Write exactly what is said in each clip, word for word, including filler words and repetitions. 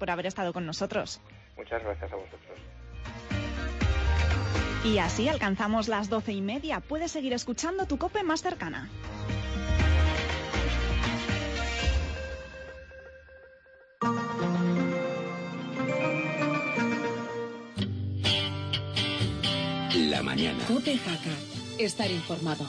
por haber estado con nosotros. Muchas gracias a vosotros. Y así alcanzamos las doce y media. Puedes seguir escuchando tu COPE más cercana. La mañana. COPE Jaca. Estar informado.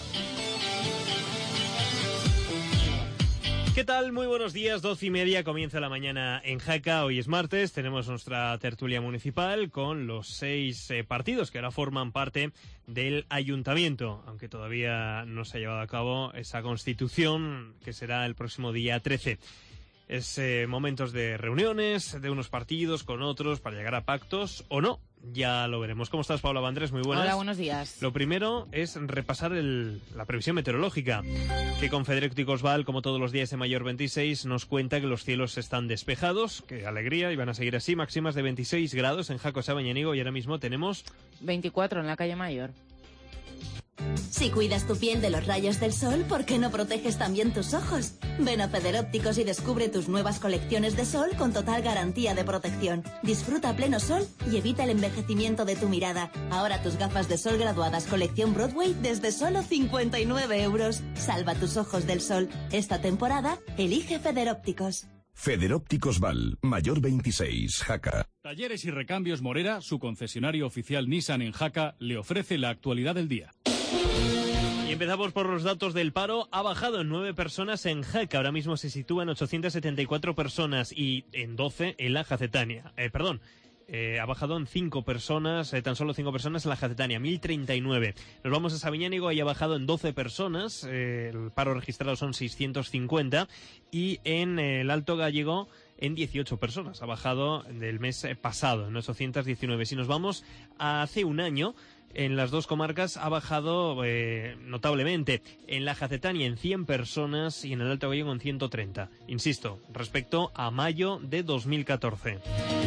¿Qué tal? Muy buenos días, doce y media, comienza la mañana en Jaca. Hoy es martes, tenemos nuestra tertulia municipal con los seis eh, partidos que ahora forman parte del ayuntamiento, aunque todavía no se ha llevado a cabo esa constitución que será el próximo día trece. Es eh, momentos de reuniones de unos partidos con otros para llegar a pactos o no. Ya lo veremos. ¿Cómo estás, Paula Vandrés? Muy buenas. Hola, buenos días. Lo primero es repasar el, la previsión meteorológica, que con Federico Ticosval, como todos los días de Mayor veintiséis, nos cuenta que los cielos están despejados. Qué alegría, y van a seguir así. Máximas de veintiséis grados en Jaco Sabañánigo y ahora mismo tenemos veinticuatro en la calle Mayor. Si cuidas tu piel de los rayos del sol, ¿por qué no proteges también tus ojos? Ven a Federópticos y descubre tus nuevas colecciones de sol con total garantía de protección. Disfruta a pleno sol y evita el envejecimiento de tu mirada. Ahora tus gafas de sol graduadas colección Broadway desde solo cincuenta y nueve euros. Salva tus ojos del sol. Esta temporada, elige Federópticos. Federópticos Val, Mayor veintiséis, Jaca. Talleres y Recambios Morera, su concesionario oficial Nissan en Jaca, le ofrece la actualidad del día. Y empezamos por los datos del paro. Ha bajado en nueve personas en Jaca. Ahora mismo se sitúa en ochocientas setenta y cuatro personas y en doce en la Jacetania. Eh, perdón. Eh, ha bajado en cinco personas, eh, tan solo cinco personas en la Jacetania, mil treinta y nueve. Nos vamos a Sabiñánigo, ahí ha bajado en doce personas, eh, el paro registrado son seiscientos cincuenta, y en eh, el Alto Gallego en dieciocho personas, ha bajado del mes pasado, en ochocientos diecinueve. Si nos vamos a hace un año, en las dos comarcas ha bajado eh, notablemente. En la Jacetania en cien personas y en el Alto Gallego en ciento treinta. Insisto, respecto a mayo de dos mil catorce.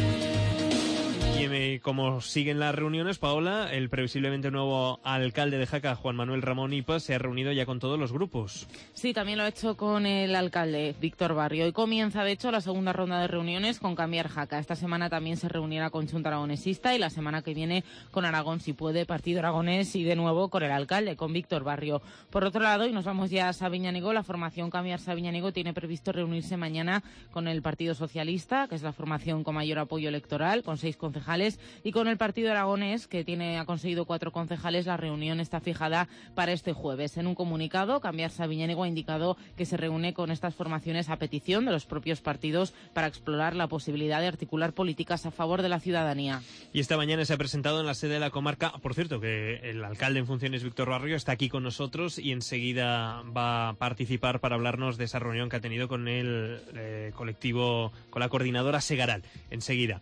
Y como siguen las reuniones, Paola, el previsiblemente nuevo alcalde de Jaca, Juan Manuel Ramón Ipa, se ha reunido ya con todos los grupos. Sí, también lo ha hecho con el alcalde, Víctor Barrio. Hoy comienza, de hecho, la segunda ronda de reuniones con Cambiar Jaca. Esta semana también se reunirá con Xunta Aragonesista y la semana que viene con Aragón Si Puede, Partido Aragonés, y de nuevo con el alcalde, con Víctor Barrio. Por otro lado, y nos vamos ya a Sabiñánigo, la formación Cambiar Sabiñánigo tiene previsto reunirse mañana con el Partido Socialista, que es la formación con mayor apoyo electoral, con seis concejales, y con el Partido Aragonés, que tiene ha conseguido cuatro concejales. La reunión está fijada para este jueves. En un comunicado, Cambiar Sabiñánigo ha indicado que se reúne con estas formaciones a petición de los propios partidos para explorar la posibilidad de articular políticas a favor de la ciudadanía. Y esta mañana se ha presentado en la sede de la comarca, por cierto, que el alcalde en funciones, Víctor Barrio, está aquí con nosotros y enseguida va a participar para hablarnos de esa reunión que ha tenido con el eh, colectivo, con la coordinadora Segaral, enseguida.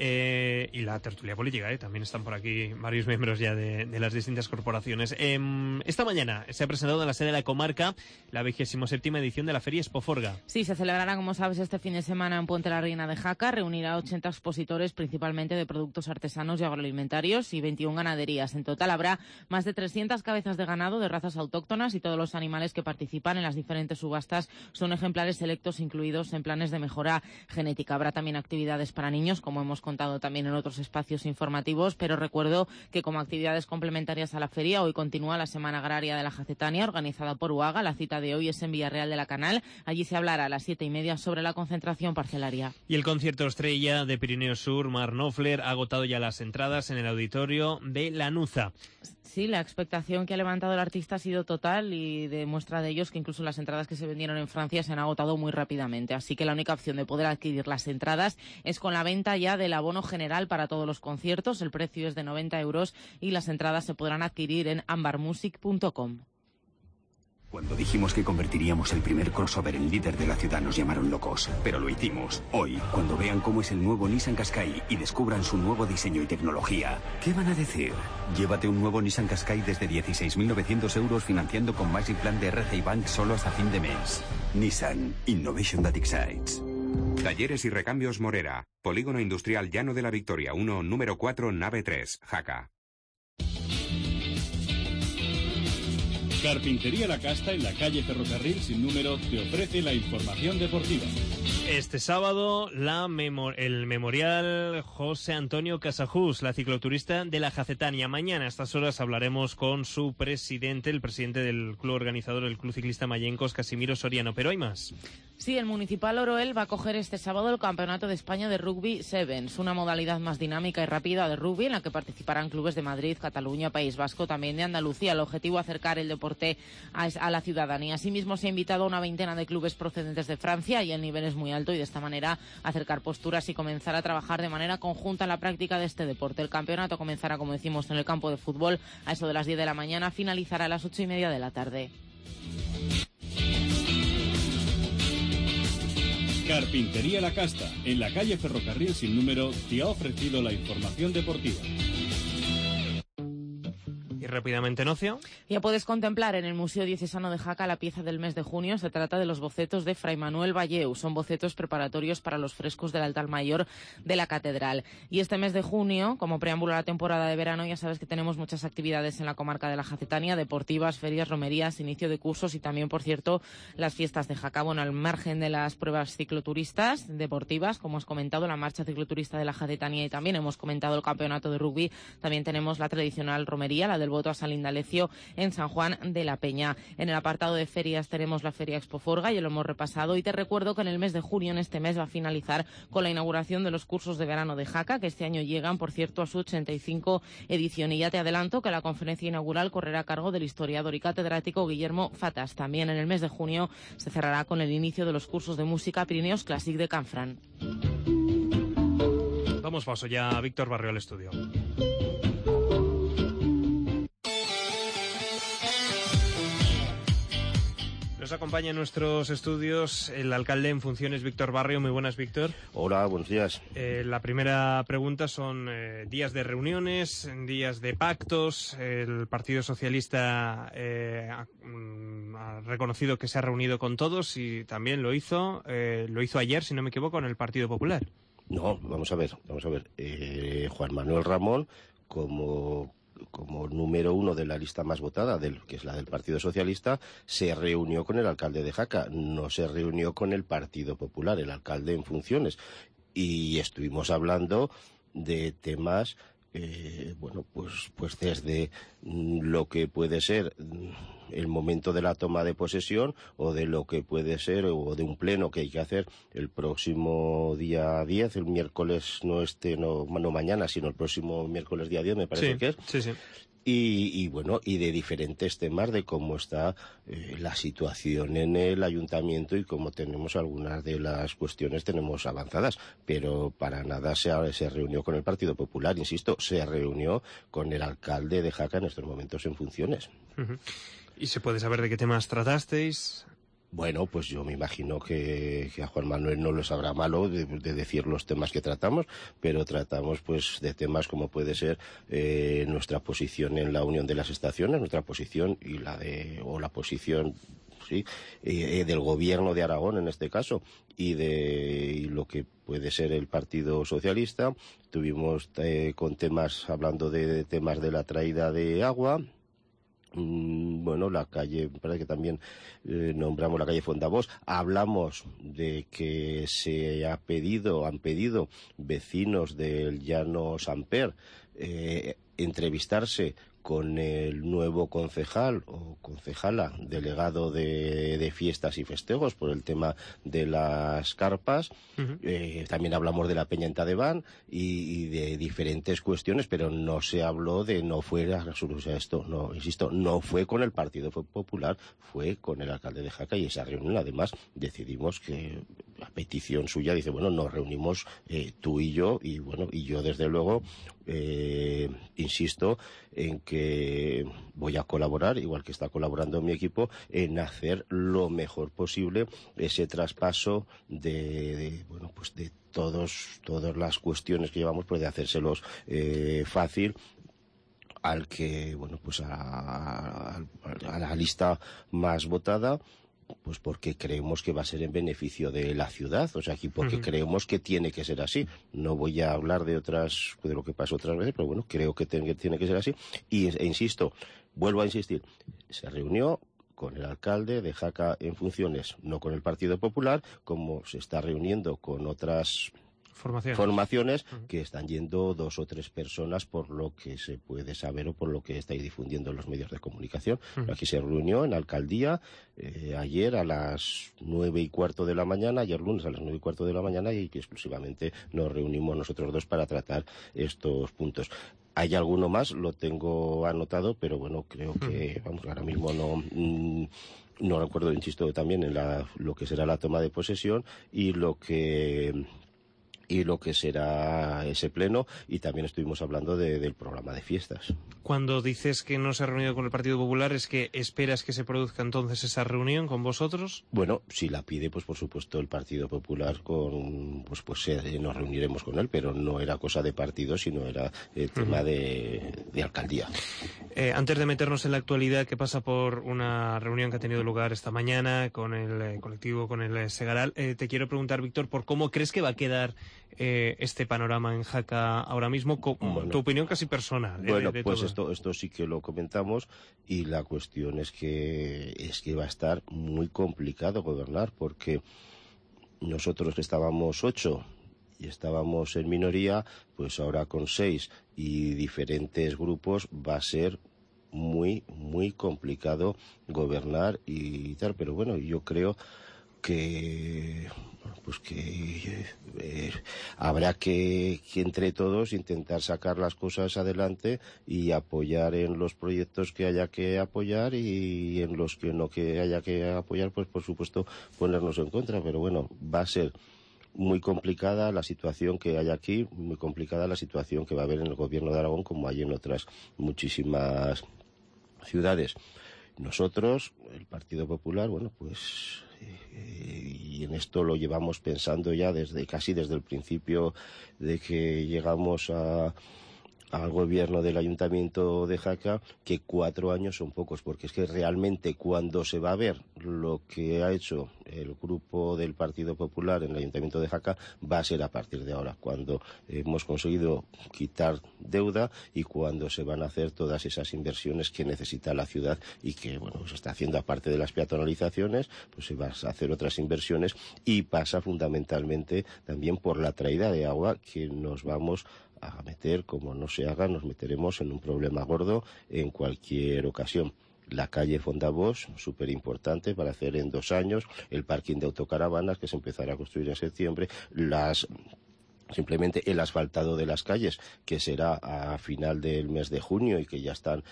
Eh, y la tertulia política, eh, también están por aquí varios miembros ya de, de las distintas corporaciones. Eh, esta mañana se ha presentado en la sede de la comarca la vigésima séptima edición de la Feria Expoforga. Sí, se celebrará, como sabes, este fin de semana en Puente la Reina de Jaca. Reunirá ochenta expositores, principalmente de productos artesanos y agroalimentarios, y veintiuna ganaderías. En total habrá más de trescientas cabezas de ganado de razas autóctonas, y todos los animales que participan en las diferentes subastas son ejemplares selectos incluidos en planes de mejora genética. Habrá también actividades para niños, como hemos contado también en otros espacios informativos, pero recuerdo que como actividades complementarias a la feria, hoy continúa la Semana Agraria de la Jacetania, organizada por U A G A. La cita de hoy es en Villarreal de la Canal. Allí se hablará a las siete y media sobre la concentración parcelaria. Y el concierto estrella de Pirineo Sur, Mar Knopfler, ha agotado ya las entradas en el auditorio de Lanuza. Sí, la expectación que ha levantado el artista ha sido total, y demuestra de ellos que incluso las entradas que se vendieron en Francia se han agotado muy rápidamente. Así que la única opción de poder adquirir las entradas es con la venta ya del abono general para todos los conciertos. El precio es de noventa euros y las entradas se podrán adquirir en ambarmusic punto com. Cuando dijimos que convertiríamos el primer crossover en líder de la ciudad nos llamaron locos, pero lo hicimos. Hoy, cuando vean cómo es el nuevo Nissan Qashqai y descubran su nuevo diseño y tecnología, ¿qué van a decir? Llévate un nuevo Nissan Qashqai desde dieciséis mil novecientos euros financiando con Magic Plan de R C I Bank solo hasta fin de mes. Nissan, Innovation that excites. Talleres y Recambios Morera, Polígono Industrial Llano de la Victoria uno, número cuatro, nave tres, Jaca. Carpintería La Casta, en la calle Ferrocarril sin número, te ofrece la información deportiva. Este sábado la memo- el memorial José Antonio Casajús, la cicloturista de la Jacetania. Mañana a estas horas hablaremos con su presidente, el presidente del club organizador, el Club Ciclista Mallencos, Casimiro Soriano. Pero hay más. Sí, el Municipal Oroel va a coger este sábado el Campeonato de España de Rugby Sevens, una modalidad más dinámica y rápida de rugby en la que participarán clubes de Madrid, Cataluña, País Vasco, también de Andalucía. El objetivo es acercar el deporte a, a la ciudadanía. Asimismo, se ha invitado a una veintena de clubes procedentes de Francia y el nivel es muy alto y de esta manera acercar posturas y comenzar a trabajar de manera conjunta en la práctica de este deporte. El campeonato comenzará, como decimos, en el campo de fútbol a eso de las diez de la mañana, finalizará a las ocho y media de la tarde. Carpintería La Casta, en la calle Ferrocarril sin número, te ha ofrecido la información deportiva. Y rápidamente, Nocio. Ya puedes contemplar en el Museo Diocesano de Jaca la pieza del mes de junio. Se trata de los bocetos de Fray Manuel Valleu. Son bocetos preparatorios para los frescos del altar mayor de la catedral. Y este mes de junio, como preámbulo a la temporada de verano, ya sabes que tenemos muchas actividades en la comarca de la Jacetania, deportivas, ferias, romerías, inicio de cursos y también, por cierto, las fiestas de Jaca. Bueno, al margen de las pruebas cicloturistas deportivas, como has comentado, la marcha cicloturista de la Jacetania y también hemos comentado el campeonato de rugby, también tenemos la tradicional romería, la del voto a San Indalecio en San Juan de la Peña. En el apartado de ferias tenemos la Feria Expo Forga, ya lo hemos repasado, y te recuerdo que en el mes de junio, en este mes, va a finalizar con la inauguración de los cursos de verano de Jaca, que este año llegan, por cierto, a su ochenta y cinco edición. Y ya te adelanto que la conferencia inaugural correrá a cargo del historiador y catedrático Guillermo Fatas. También en el mes de junio se cerrará con el inicio de los cursos de música Pirineos Classic de Canfrán. Damos paso ya a Víctor Barrio al estudio. Nos acompaña en nuestros estudios el alcalde en funciones, Víctor Barrio. Muy buenas, Víctor. Hola, buenos días. Eh, la primera pregunta son eh, días de reuniones, días de pactos. El Partido Socialista eh, ha, mm, ha reconocido que se ha reunido con todos y también lo hizo, eh, lo hizo ayer, si no me equivoco, con el Partido Popular. No, vamos a ver, vamos a ver. Eh, Juan Manuel Ramón, como... como número uno de la lista más votada, del, que es la del Partido Socialista, se reunió con el alcalde de Jaca, no se reunió con el Partido Popular, el alcalde en funciones. Y estuvimos hablando de temas, eh, bueno, pues, pues desde lo que puede ser el momento de la toma de posesión o de lo que puede ser o de un pleno que hay que hacer el próximo día diez, el miércoles, no este, no, no mañana, sino el próximo miércoles día diez, me parece sí, que es. Sí, sí. Y, y bueno, y de diferentes temas de cómo está eh, la situación en el ayuntamiento y cómo tenemos algunas de las cuestiones tenemos avanzadas, pero para nada se, se reunió con el Partido Popular, insisto, se reunió con el alcalde de Jaca en estos momentos en funciones. Uh-huh. ¿Y se puede saber de qué temas tratasteis? Bueno, pues yo me imagino que, que a Juan Manuel no lo sabrá malo de, de decir los temas que tratamos, pero tratamos pues de temas como puede ser eh, nuestra posición en la unión de las estaciones, nuestra posición y la de o la posición sí eh, del gobierno de Aragón en este caso y de y lo que puede ser el Partido Socialista. Tuvimos eh, con temas hablando de, de temas de la traída de agua. Bueno, la calle, parece que también eh, nombramos la calle Fondabós. Hablamos de que se ha pedido, han pedido vecinos del Llano Samper eh, entrevistarse con el nuevo concejal o concejala delegado de, de fiestas y festejos por el tema de las carpas. Uh-huh. Eh, también hablamos de la Peña en Tadeván y, y de diferentes cuestiones, pero no se habló de no fuera o sea, esto, no, insisto, no fue con el Partido Popular, fue con el alcalde de Jaca y esa reunión además decidimos que a petición suya dice, bueno, nos reunimos eh, tú y yo y bueno, y yo desde luego eh, insisto en que voy a colaborar, igual que está colaborando mi equipo, en hacer lo mejor posible ese traspaso de, de bueno, pues de todos, todas las cuestiones que llevamos, pues de hacérselos eh, fácil al que, bueno, pues a, a, a la lista más votada, pues porque creemos que va a ser en beneficio de la ciudad, o sea, aquí porque uh-huh. creemos que tiene que ser así. No voy a hablar de otras, de lo que pasó otras veces, pero bueno, creo que, ten, que tiene que ser así. Y e insisto, vuelvo a insistir, se reunió con el alcalde de Jaca en funciones, no con el Partido Popular, como se está reuniendo con otras Formaciones. formaciones que están yendo dos o tres personas por lo que se puede saber o por lo que estáis difundiendo en los medios de comunicación. Uh-huh. Aquí se reunió en la alcaldía eh, ayer a las nueve y cuarto de la mañana, ayer lunes a las nueve y cuarto de la mañana, y exclusivamente nos reunimos nosotros dos para tratar estos puntos. Hay alguno más, lo tengo anotado, pero bueno, creo que, vamos, ahora mismo no... Mmm, no recuerdo, insisto, también en la, lo que será la toma de posesión y lo que... y lo que será ese pleno, y también estuvimos hablando de, del programa de fiestas. Cuando dices que no se ha reunido con el Partido Popular, ¿es que esperas que se produzca entonces esa reunión con vosotros? Bueno, si la pide, pues por supuesto el Partido Popular, con pues pues eh, nos reuniremos con él, pero no era cosa de partido, sino era el tema uh-huh. de, de alcaldía. Eh, antes de meternos en la actualidad, que pasa por una reunión que ha tenido lugar esta mañana con el eh, colectivo, con el eh, Segaral, eh, te quiero preguntar, Víctor, por cómo crees que va a quedar Eh, este panorama en Jaca ahora mismo, co- bueno, tu opinión casi personal. Eh, bueno, de, de pues todo. esto esto sí que lo comentamos, y la cuestión es que es que va a estar muy complicado gobernar, porque nosotros que estábamos ocho y estábamos en minoría, pues ahora con seis y diferentes grupos va a ser muy muy complicado gobernar y tal, pero bueno, yo creo que pues que eh, habrá que, que entre todos intentar sacar las cosas adelante y apoyar en los proyectos que haya que apoyar, y en los que no que haya que apoyar, pues por supuesto ponernos en contra. Pero bueno, va a ser muy complicada la situación que hay aquí, muy complicada la situación que va a haber en el gobierno de Aragón, como hay en otras muchísimas ciudades. Nosotros, el Partido Popular, bueno, pues eh, y en esto lo llevamos pensando ya desde casi desde el principio de que llegamos a al gobierno del Ayuntamiento de Jaca, que cuatro años son pocos, porque es que realmente cuando se va a ver lo que ha hecho el grupo del Partido Popular en el Ayuntamiento de Jaca, va a ser a partir de ahora, cuando hemos conseguido quitar deuda y cuando se van a hacer todas esas inversiones que necesita la ciudad y que, bueno, se está haciendo, aparte de las peatonalizaciones, pues se van a hacer otras inversiones, y pasa fundamentalmente también por la traída de agua, que nos vamos a meter, como no se haga, nos meteremos en un problema gordo en cualquier ocasión. La calle Fondabós, súper importante para hacer en dos años, el parking de autocaravanas que se empezará a construir en septiembre, las simplemente el asfaltado de las calles, que será a final del mes de junio y que ya están,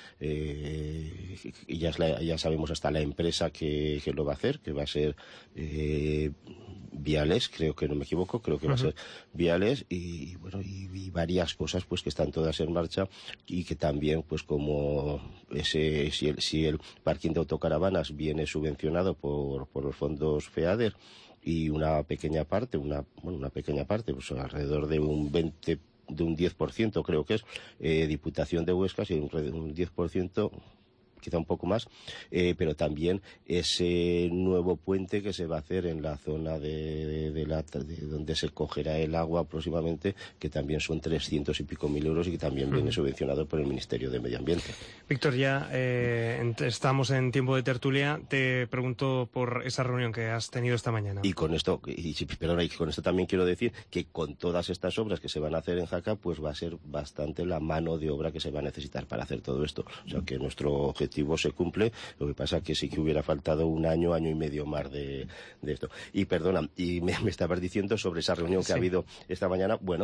eh, y ya, es la, ya sabemos hasta la empresa que, que lo va a hacer, que va a ser eh, Viales, creo que no me equivoco, creo que uh-huh. va a ser Viales, y bueno, y, y varias cosas pues que están todas en marcha, y que también pues como ese si el, si el parking de autocaravanas viene subvencionado por, por los fondos FEADER, y una pequeña parte, una bueno, una pequeña parte, pues alrededor de un veinte, de un diez por ciento creo que es, eh, Diputación de Huesca, y un, un diez por ciento, quizá un poco más, eh, pero también ese nuevo puente que se va a hacer en la zona de, de, de, la, de donde se cogerá el agua próximamente, que también son trescientos y pico mil euros y que también viene subvencionado por el Ministerio de Medio Ambiente. Víctor, ya eh, estamos en tiempo de tertulia. Te pregunto por esa reunión que has tenido esta mañana. Y con esto, y, perdona, y con esto también quiero decir que con todas estas obras que se van a hacer en Jaca, pues va a ser bastante la mano de obra que se va a necesitar para hacer todo esto. O sea que nuestro objetivo se cumple, lo que pasa que sí que hubiera faltado un año, año y medio más de, de esto. Y perdona, y me, me estabas diciendo sobre esa reunión que sí. ha habido esta mañana. Bueno,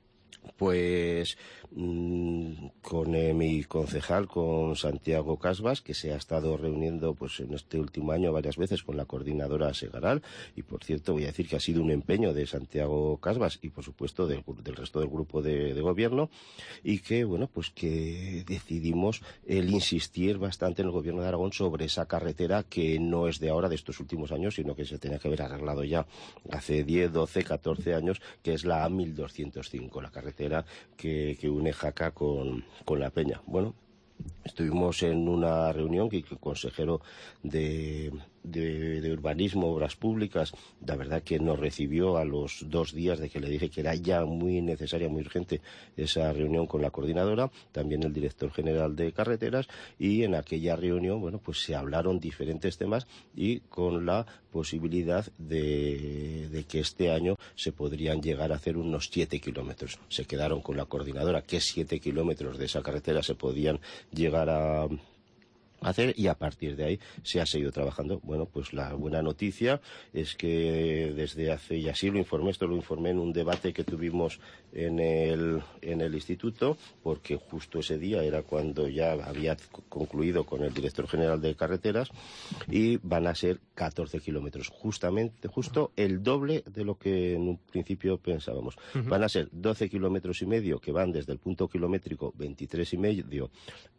pues mmm, con eh, mi concejal, con Santiago Casvas, que se ha estado reuniendo pues en este último año varias veces con la coordinadora Segaral, y por cierto voy a decir que ha sido un empeño de Santiago Casvas y por supuesto del, del resto del grupo de, de gobierno, y que bueno, pues que decidimos el insistir bastante en el gobierno de Aragón sobre esa carretera, que no es de ahora, de estos últimos años, sino que se tenía que haber arreglado ya hace diez, doce, catorce años, que es la A mil doscientos cinco, la carretera que, que une Jaca con, con La Peña. Bueno, estuvimos en una reunión que el consejero de, de, de Urbanismo, Obras Públicas, la verdad que nos recibió a los dos días de que le dije que era ya muy necesaria, muy urgente esa reunión con la coordinadora, también el director general de Carreteras, y en aquella reunión, bueno, pues se hablaron diferentes temas y con la posibilidad de, de que este año se podrían llegar a hacer unos siete kilómetros. Se quedaron con la coordinadora que siete kilómetros de esa carretera se podían llegar a hacer, y a partir de ahí se ha seguido trabajando. Bueno, pues la buena noticia es que desde hace, y así lo informé, esto lo informé en un debate que tuvimos en el, en el instituto, porque justo ese día era cuando ya había concluido con el director general de Carreteras, y van a ser catorce kilómetros, justamente, justo el doble de lo que en un principio pensábamos. Uh-huh. Van a ser doce kilómetros y medio que van desde el punto kilométrico veintitrés y medio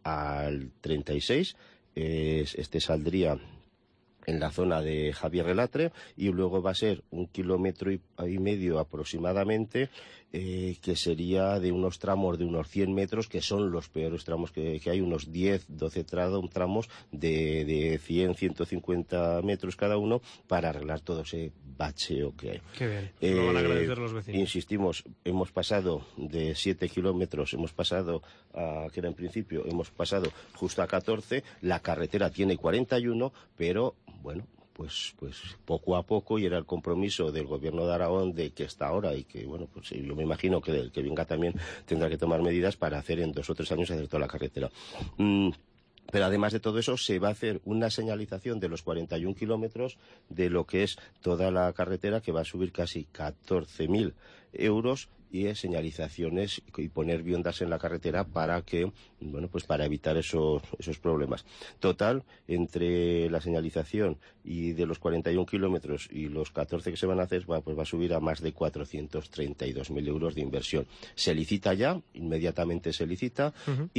al treinta y seis. Este saldría en la zona de Javier Relatre, y luego va a ser un kilómetro y, y medio aproximadamente, eh, que sería de unos tramos de unos cien metros, que son los peores tramos que, que hay, unos diez, doce tramos de, de cien, ciento cincuenta metros cada uno, para arreglar todo ese bacheo que hay. Qué bien, eh, lo van a agradecer los vecinos. Insistimos, hemos pasado de siete kilómetros, hemos pasado a, que era en principio, hemos pasado justo a catorce, la carretera tiene cuarenta y uno, pero bueno, pues pues poco a poco, y era el compromiso del gobierno de Aragón de que está ahora, y que bueno, pues yo me imagino que el que venga también tendrá que tomar medidas para hacer en dos o tres años hacer toda la carretera. Mm. Pero además de todo eso, se va a hacer una señalización de los cuarenta y un kilómetros de lo que es toda la carretera, que va a subir casi catorce mil euros, y es señalizaciones y poner viundas en la carretera para que, bueno, pues para evitar esos, esos problemas. Total, entre la señalización y de los cuarenta y un kilómetros y los catorce que se van a hacer, va, pues va a subir a más de cuatrocientos treinta y dos mil euros de inversión. Se licita ya, inmediatamente se licita, uh-huh.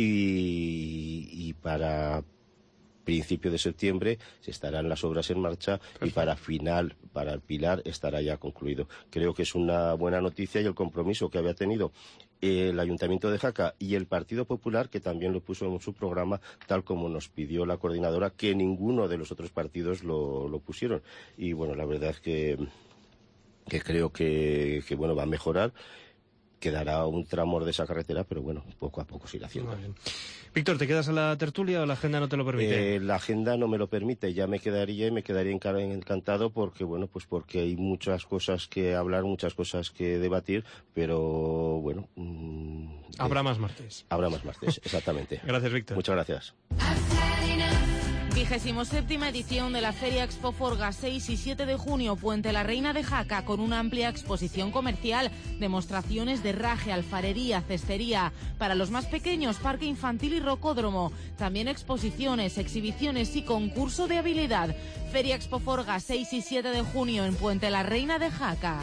y, y para principio de septiembre se estarán las obras en marcha. Perfecto. Y para final, para el Pilar, estará ya concluido. Creo que es una buena noticia, y el compromiso que había tenido el Ayuntamiento de Jaca y el Partido Popular, que también lo puso en su programa, tal como nos pidió la coordinadora, que ninguno de los otros partidos lo, lo pusieron. Y bueno, la verdad es que, que creo que, que bueno, va a mejorar. Quedará un tramo de esa carretera, pero bueno, poco a poco se irá haciendo. Víctor, ¿te quedas a la tertulia o la agenda no te lo permite? Eh, la agenda no me lo permite, ya me quedaría y me quedaría encantado, porque bueno, pues porque hay muchas cosas que hablar, muchas cosas que debatir, pero bueno. Mmm, habrá eh, más martes. Habrá más martes, exactamente. Gracias, Víctor. Muchas gracias. Vigésimo séptima edición de la Feria Expo Forga, seis y siete de junio, Puente la Reina de Jaca, con una amplia exposición comercial, demostraciones de herraje, alfarería, cestería. Para los más pequeños, parque infantil y rocódromo. También exposiciones, exhibiciones y concurso de habilidad. Feria Expo Forga, seis y siete de junio, en Puente la Reina de Jaca.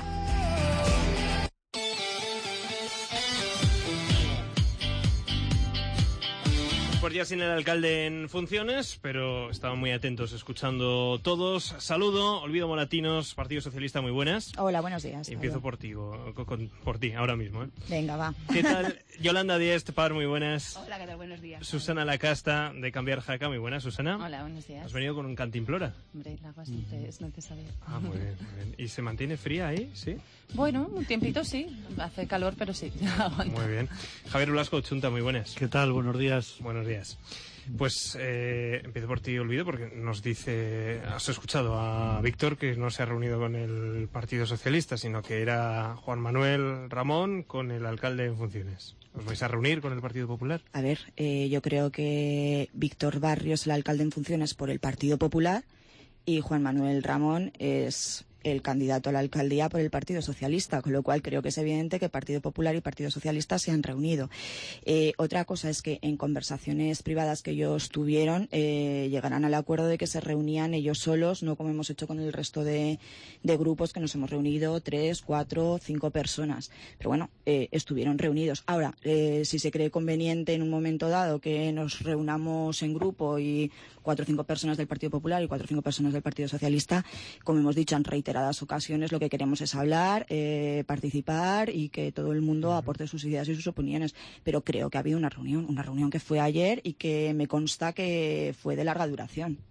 Pues ya sin el alcalde en funciones, pero estaban muy atentos escuchando todos. Saludo, Olvido Moratinos, Partido Socialista, muy buenas. Hola, buenos días. Empiezo por ti, o, con, por ti, ahora mismo. ¿eh? Venga, va. ¿Qué tal? Yolanda Díez, Par, muy buenas. Hola, ¿qué tal? Buenos días. Susana Lacasta, de Cambiar Jaca, muy buenas, Susana. Hola, buenos días. ¿Has venido con un cantimplora? Hombre, el agua siempre es necesaria. Ah, muy bien, muy bien. ¿Y se mantiene fría ahí? ¿Sí? Bueno, un tiempito sí. Hace calor, pero sí. Muy bien. Javier Blasco, Chunta, muy buenas. ¿Qué tal? Buenos días. Buenos días. Pues eh, empiezo por ti, Olvido, porque nos dice, has escuchado a Víctor que no se ha reunido con el Partido Socialista, sino que era Juan Manuel Ramón con el alcalde en funciones. ¿Os vais a reunir con el Partido Popular? A ver, eh, yo creo que Víctor Barrio es el alcalde en funciones por el Partido Popular y Juan Manuel Ramón es el candidato a la alcaldía por el Partido Socialista, con lo cual creo que es evidente que Partido Popular y Partido Socialista se han reunido. Eh, otra cosa es que en conversaciones privadas que ellos tuvieron eh, llegarán al acuerdo de que se reunían ellos solos, no como hemos hecho con el resto de, de grupos que nos hemos reunido tres, cuatro, cinco personas. Pero bueno, eh, estuvieron reunidos. Ahora, eh, si se cree conveniente en un momento dado que nos reunamos en grupo y cuatro o cinco personas del Partido Popular y cuatro o cinco personas del Partido Socialista, como hemos dicho en reiteradas ocasiones, lo que queremos es hablar, eh, participar y que todo el mundo aporte sus ideas y sus opiniones. Pero creo que ha habido una reunión, una reunión que fue ayer y que me consta que fue de larga duración.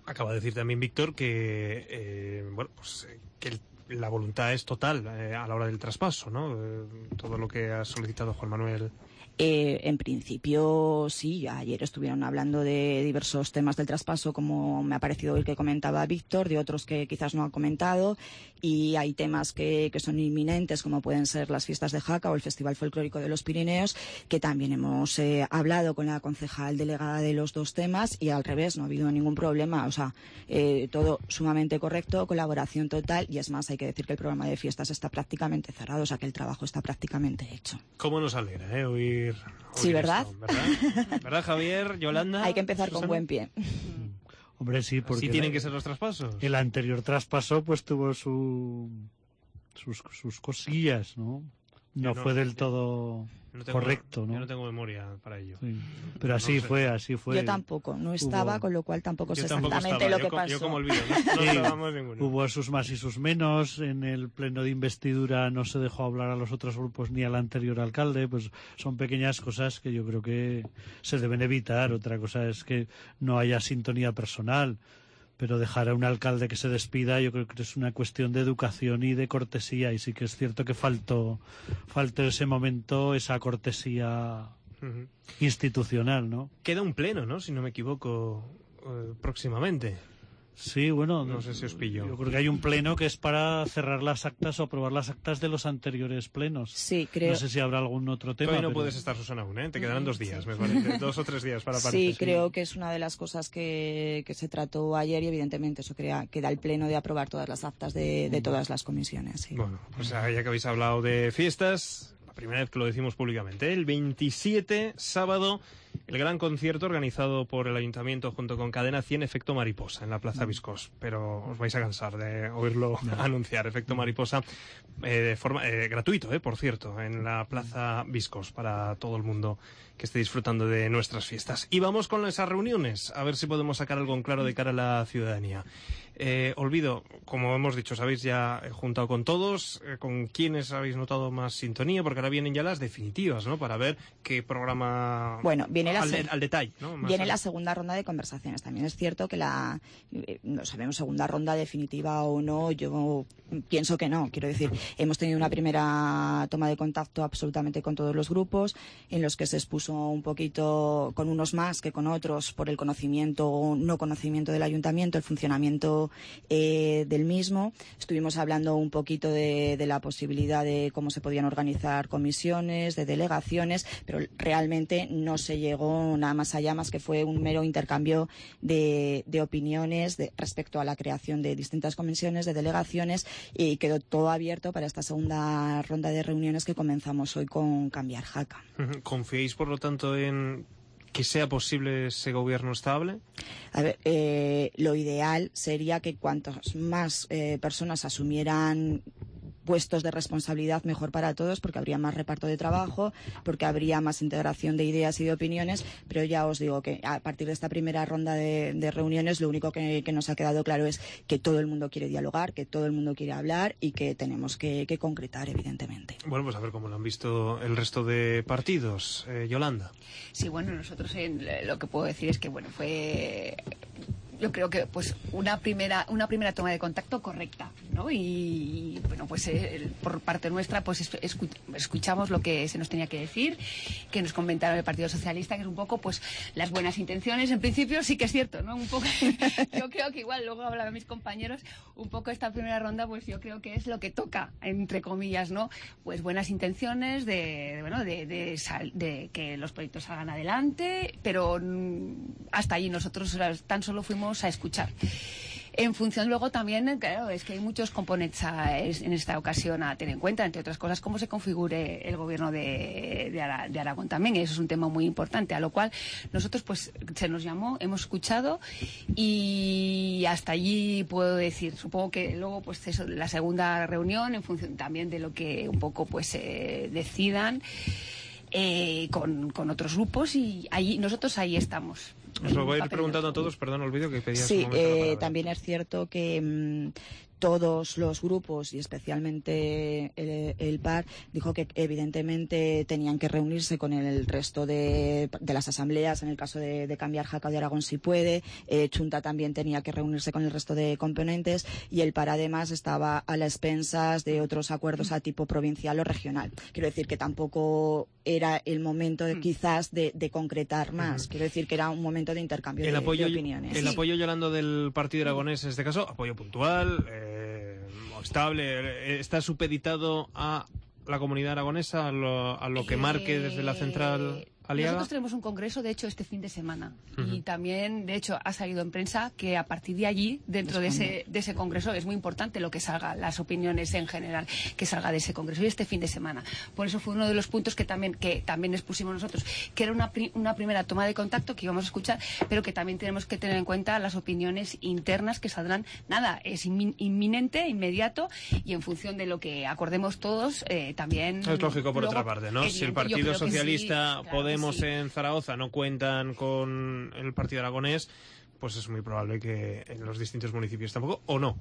Acaba de decir también Víctor que, eh, bueno, pues eh, que el la voluntad es total eh, a la hora del traspaso, ¿no? Eh, todo lo que ha solicitado Juan Manuel. Eh, en principio, sí. Ayer estuvieron hablando de diversos temas del traspaso, como me ha parecido oír que comentaba Víctor, de otros que quizás no ha comentado, y hay temas que, que son inminentes, como pueden ser las fiestas de Jaca o el Festival Folclórico de los Pirineos, que también hemos eh, hablado con la concejal delegada de los dos temas, y al revés, no ha habido ningún problema. O sea, eh, todo sumamente correcto, colaboración total, y es más, hay que decir que el programa de fiestas está prácticamente cerrado, o sea que el trabajo está prácticamente hecho. ¿Cómo nos alegra, eh, oír? Oír sí, ¿verdad? Esto, ¿verdad? ¿Verdad, Javier, Yolanda? Hay que empezar Susana? Con buen pie. Hombre, sí, porque... ¿Sí tienen que ser los traspasos? El anterior traspaso pues tuvo su, sus, sus cosillas, ¿no? No, no fue del todo no tengo, correcto, ¿no? Yo no tengo memoria para ello. Sí. Pero así no sé. fue, así fue. Yo tampoco, no estaba, hubo... con lo cual tampoco sé tampoco exactamente estaba. lo yo, que pasó. Yo como olvido, no, no sí. estábamos ninguno. Hubo sus más y sus menos. En el pleno de investidura no se dejó hablar a los otros grupos ni al anterior alcalde. Pues son pequeñas cosas que yo creo que se deben evitar. Otra cosa es que no haya sintonía personal. Pero dejar a un alcalde que se despida yo creo que es una cuestión de educación y de cortesía, y sí que es cierto que faltó, faltó ese momento, esa cortesía uh-huh. institucional, ¿no? Queda un pleno, ¿no? Si no me equivoco, eh, próximamente. Sí, bueno, no sé si os pillo. Yo creo que hay un pleno que es para cerrar las actas o aprobar las actas de los anteriores plenos. Sí, creo. No sé si habrá algún otro tema. Hoy no pero... puedes estar, Susana, aún, ¿eh? Te quedarán dos días, sí. me parece. Dos o tres días para partir. Sí, sí, creo que es una de las cosas que, que se trató ayer, y evidentemente eso crea, queda el pleno de aprobar todas las actas de, de todas las comisiones. Sí. Bueno, pues ya que habéis hablado de fiestas, la primera vez que lo decimos públicamente, el veintisiete, sábado, el gran concierto organizado por el Ayuntamiento junto con Cadena cien, Efecto Mariposa, en la Plaza Viscos. Pero os vais a cansar de oírlo no. anunciar. Efecto Mariposa, eh, de forma eh, gratuito, eh, por cierto, en la Plaza Viscos, para todo el mundo que esté disfrutando de nuestras fiestas. Y vamos con esas reuniones, a ver si podemos sacar algo en claro de cara a la ciudadanía. Eh, Olvido, como hemos dicho, os habéis ya juntado con todos, eh, con quienes habéis notado más sintonía, porque ahora vienen ya las definitivas, ¿no? Para ver qué programa... Bueno, viene la al, de, al detalle, ¿no? Más viene al... la segunda ronda de conversaciones. También es cierto que la... Eh, no sabemos segunda ronda definitiva o no, yo pienso que no. Quiero decir, hemos tenido una primera toma de contacto absolutamente con todos los grupos, en los que se expuso un poquito, con unos más que con otros, por el conocimiento o no conocimiento del ayuntamiento, el funcionamiento eh, del mismo. Estuvimos hablando un poquito de, de la posibilidad de cómo se podían organizar comisiones, de delegaciones, pero realmente no se llegó nada más allá, más que fue un mero intercambio de, de opiniones de, respecto a la creación de distintas comisiones, de delegaciones, y quedó todo abierto para esta segunda ronda de reuniones que comenzamos hoy con Cambiar Jaca. ¿Confiáis, por lo tanto, en que sea posible ese gobierno estable? A ver, eh, lo ideal sería que cuantas más eh, personas asumieran puestos de responsabilidad, mejor para todos, porque habría más reparto de trabajo, porque habría más integración de ideas y de opiniones, pero ya os digo que a partir de esta primera ronda de, de reuniones lo único que, que nos ha quedado claro es que todo el mundo quiere dialogar, que todo el mundo quiere hablar y que tenemos que, que concretar, evidentemente. Bueno, pues a ver cómo lo han visto el resto de partidos. Eh, Yolanda. Sí, bueno, nosotros eh, lo que puedo decir es que, bueno, fue... Yo creo que pues una primera una primera toma de contacto correcta, ¿no? Y bueno, pues eh, por parte nuestra pues escu escuchamos lo que se nos tenía que decir, que nos comentaron el Partido Socialista, que es un poco pues las buenas intenciones. En principio sí que es cierto, ¿no? Un poco yo creo que igual luego hablaban mis compañeros, un poco esta primera ronda pues yo creo que es lo que toca, entre comillas, ¿no? Pues buenas intenciones de, de bueno, de, de, sal, de que los proyectos salgan adelante, pero hasta allí nosotros tan solo fuimos a escuchar. En función luego también, claro, es que hay muchos componentes a, en esta ocasión a tener en cuenta, entre otras cosas, cómo se configure el gobierno de, de, Ara, de Aragón también, y eso es un tema muy importante, a lo cual nosotros pues se nos llamó, hemos escuchado y hasta allí puedo decir, supongo que luego pues eso, la segunda reunión, en función también de lo que un poco pues eh, decidan eh, con, con otros grupos, y allí nosotros ahí estamos. Os lo voy a ir preguntando a todos, perdón, olvido que pedías sí, un momento eh, también es cierto que mmm, todos los grupos y especialmente el, el P A R dijo que evidentemente tenían que reunirse con el resto de, de las asambleas en el caso de, de Cambiar Jaca o de Aragón si puede. eh, Chunta también tenía que reunirse con el resto de componentes y el P A R además estaba a las expensas de otros acuerdos a tipo provincial o regional. Quiero decir que tampoco era el momento de, quizás de, de concretar más. Uh-huh. Quiero decir que era un momento de intercambio el de, apoyo, de opiniones. El sí. apoyo, Yolando, del Partido Aragonés en este caso, apoyo puntual, eh, estable, está supeditado a la comunidad aragonesa, a lo, a lo que marque desde la central aliada. Nosotros tenemos un congreso, de hecho, este fin de semana. Uh-huh. Y también, de hecho, ha salido en prensa que a partir de allí, dentro de ese, de ese congreso, es muy importante lo que salga, las opiniones en general, que salga de ese congreso y este fin de semana. Por eso fue uno de los puntos que también, que también expusimos nosotros, que era una, pri una primera toma de contacto que íbamos a escuchar, pero que también tenemos que tener en cuenta las opiniones internas que saldrán. Nada, es inmin inminente, inmediato, y en función de lo que acordemos todos, eh, también... Es lógico, por luego, otra parte, ¿no? Si el Partido Socialista, sí, claro, Podemos sí. en Zaragoza no cuentan con el Partido Aragonés, pues es muy probable que en los distintos municipios tampoco, ¿o no?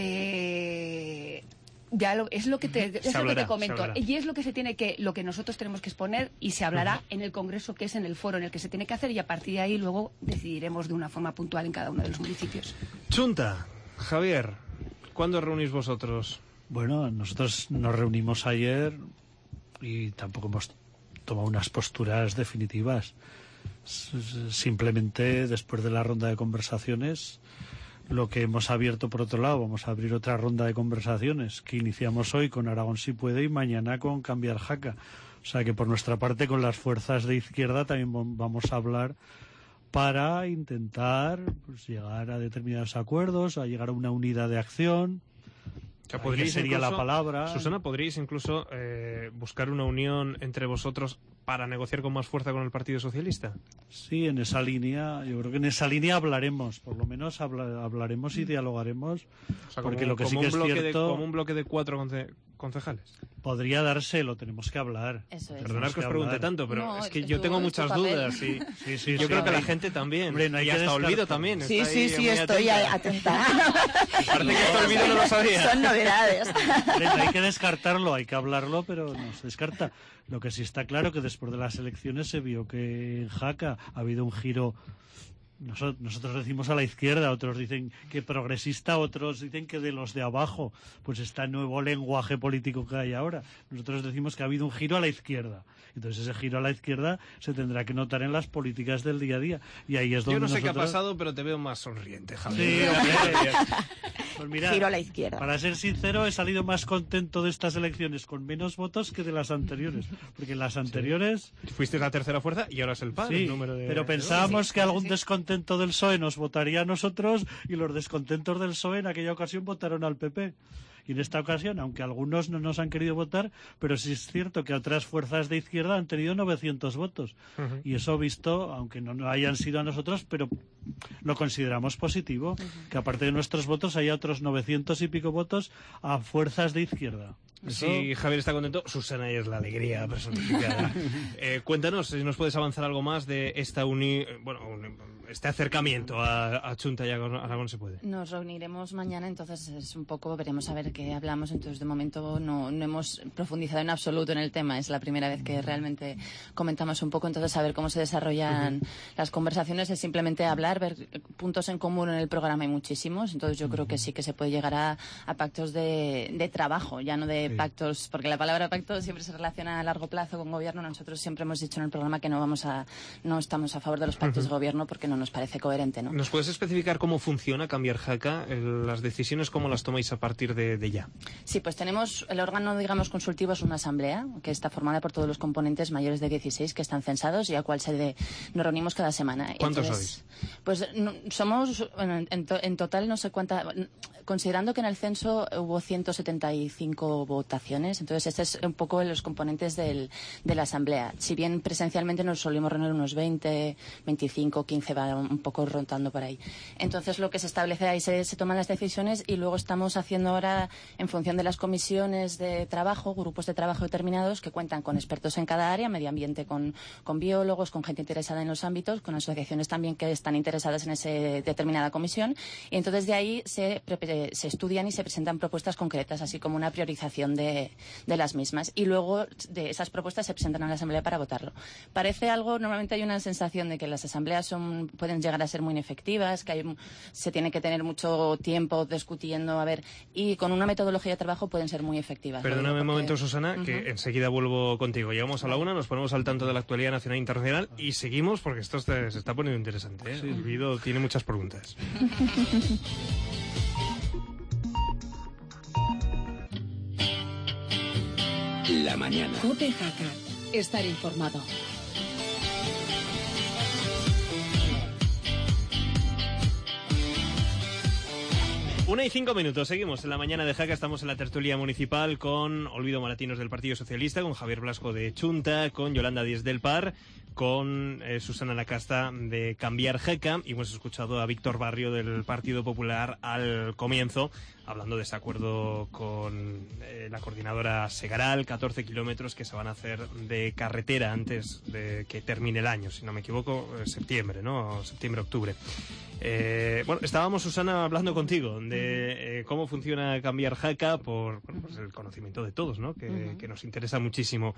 Eh... Ya lo, es lo que te, es hablará, lo que te comento y es lo que se tiene que lo que nosotros tenemos que exponer y se hablará uh-huh. en el congreso, que es en el foro en el que se tiene que hacer, y a partir de ahí luego decidiremos de una forma puntual en cada uno de los municipios. Chunta, Javier, ¿cuándo reunís vosotros? Bueno, nosotros nos reunimos ayer y tampoco hemos tomado unas posturas definitivas. Simplemente después de la ronda de conversaciones, lo que hemos abierto por otro lado, vamos a abrir otra ronda de conversaciones que iniciamos hoy con Aragón si puede y mañana con Cambiar Jaca. O sea que por nuestra parte con las fuerzas de izquierda también vamos a hablar para intentar pues, llegar a determinados acuerdos, a llegar a una unidad de acción. O sea, podríais sería incluso, la palabra. Susana, ¿podríais incluso eh, buscar una unión entre vosotros para negociar con más fuerza con el Partido Socialista? Sí, en esa línea, yo creo que en esa línea hablaremos, por lo menos habla, hablaremos y dialogaremos, o sea, porque como, lo que sí como que es bloque cierto... De, como un bloque de cuatro conce concejales. Podría darse, lo tenemos que hablar. Eso es. Perdonad que os pregunte tanto, pero no, es que es yo tu, tengo muchas dudas. Sí, sí, sí, yo sí, creo sí, que sí. la gente también. Hombre, no hay y que hasta descartar. Olvido también. Sí, está sí, ahí sí, muy estoy atenta. atenta. Aparte que hasta Olvido no lo sabía. Son novedades. Hombre, no hay que descartarlo, hay que hablarlo, pero no se descarta. Lo que sí está claro que después de las elecciones se vio que en Jaca ha habido un giro. Nosotros, nosotros decimos a la izquierda, otros dicen que progresista, otros dicen que de los de abajo, pues este nuevo lenguaje político que hay ahora. Nosotros decimos que ha habido un giro a la izquierda. Entonces ese giro a la izquierda se tendrá que notar en las políticas del día a día. Y ahí es donde Yo no sé nosotros... qué ha pasado, pero te veo más sonriente, Javier. Sí, hombre. Pues mira, giro a la izquierda. Para ser sincero, he salido más contento de estas elecciones con menos votos que de las anteriores. Porque en las anteriores... Sí. Fuiste la tercera fuerza y ahora es el P A R. Sí, el número de... pero pensábamos sí, que sí, algún sí. descontento del P S O E nos votaría a nosotros y los descontentos del P S O E en aquella ocasión votaron al P P. Y en esta ocasión, aunque algunos no nos han querido votar, pero sí es cierto que otras fuerzas de izquierda han tenido novecientos votos. Uh-huh. Y eso visto, aunque no hayan sido a nosotros, pero lo consideramos positivo, uh-huh. que aparte de nuestros votos haya otros novecientos y pico votos a fuerzas de izquierda. Eso... Si Javier está contento, Susana es la alegría personificada. eh, cuéntanos si nos puedes avanzar algo más de esta uni... bueno, un... este acercamiento a, a Chunta y a Aragón se puede. Nos reuniremos mañana, entonces es un poco, veremos a ver qué hablamos. Entonces, de momento no, no hemos profundizado en absoluto en el tema. Es la primera vez que realmente comentamos un poco, entonces a ver cómo se desarrollan uh-huh. las conversaciones. Es simplemente hablar, ver puntos en común en el programa, hay muchísimos. Entonces yo uh-huh. creo que sí que se puede llegar a, a pactos de, de trabajo, ya no de sí. pactos, porque la palabra pacto siempre se relaciona a largo plazo con gobierno. Nosotros siempre hemos dicho en el programa que no vamos a, no estamos a favor de los pactos uh-huh. de gobierno porque no nos parece coherente, ¿no? ¿Nos puedes especificar cómo funciona Cambiar Jaca? El, las decisiones, ¿cómo las tomáis a partir de, de ya? Sí, pues tenemos el órgano, digamos, consultivo es una asamblea que está formada por todos los componentes mayores de dieciséis que están censados y a cual se de, nos reunimos cada semana. ¿Cuántos Entonces, sois? Pues no, somos, bueno, en, to, en total no sé cuánta, considerando que en el censo hubo ciento setenta y cinco votaciones. Entonces, este es un poco los componentes del, de la asamblea. Si bien presencialmente nos solemos reunir unos veinte, veinticinco, quince, va un poco rotando por ahí. Entonces, lo que se establece ahí se, se toman las decisiones y luego estamos haciendo ahora, en función de las comisiones de trabajo, grupos de trabajo determinados que cuentan con expertos en cada área, medio ambiente con, con biólogos, con gente interesada en los ámbitos, con asociaciones también que están interesadas en esa determinada comisión. Y entonces de ahí se, se estudian y se presentan propuestas concretas, así como una priorización de, de las mismas. Y luego de esas propuestas se presentan a la Asamblea para votarlo. Parece algo, normalmente hay una sensación de que las asambleas son, pueden llegar a ser muy inefectivas, que hay, se tiene que tener mucho tiempo discutiendo, a ver, y con una metodología de trabajo pueden ser muy efectivas. Perdóname porque... un momento, Susana, uh-huh. que enseguida vuelvo contigo. Llegamos a la una, nos ponemos al tanto de la actualidad nacional e internacional y seguimos porque esto se está poniendo interesante, ¿eh? Sí. El vídeo tiene muchas preguntas. La mañana. COPE Jaca. Estar informado. Una y cinco minutos, seguimos en la mañana de Jaca, estamos en la tertulia municipal con Olvido Moratinos del Partido Socialista, con Javier Blasco de Chunta, con Yolanda Díez del P A R, con eh, Susana Lacasta de Cambiar Jaca, y hemos escuchado a Víctor Barrio del Partido Popular al comienzo, hablando de ese acuerdo con eh, la coordinadora Segaral, catorce kilómetros que se van a hacer de carretera antes de que termine el año, si no me equivoco, eh, septiembre, ¿no? Septiembre-octubre. Eh, bueno, estábamos, Susana, hablando contigo de eh, cómo funciona Cambiar Jaca por bueno, pues el conocimiento de todos, ¿no? Que, uh-huh. que nos interesa muchísimo.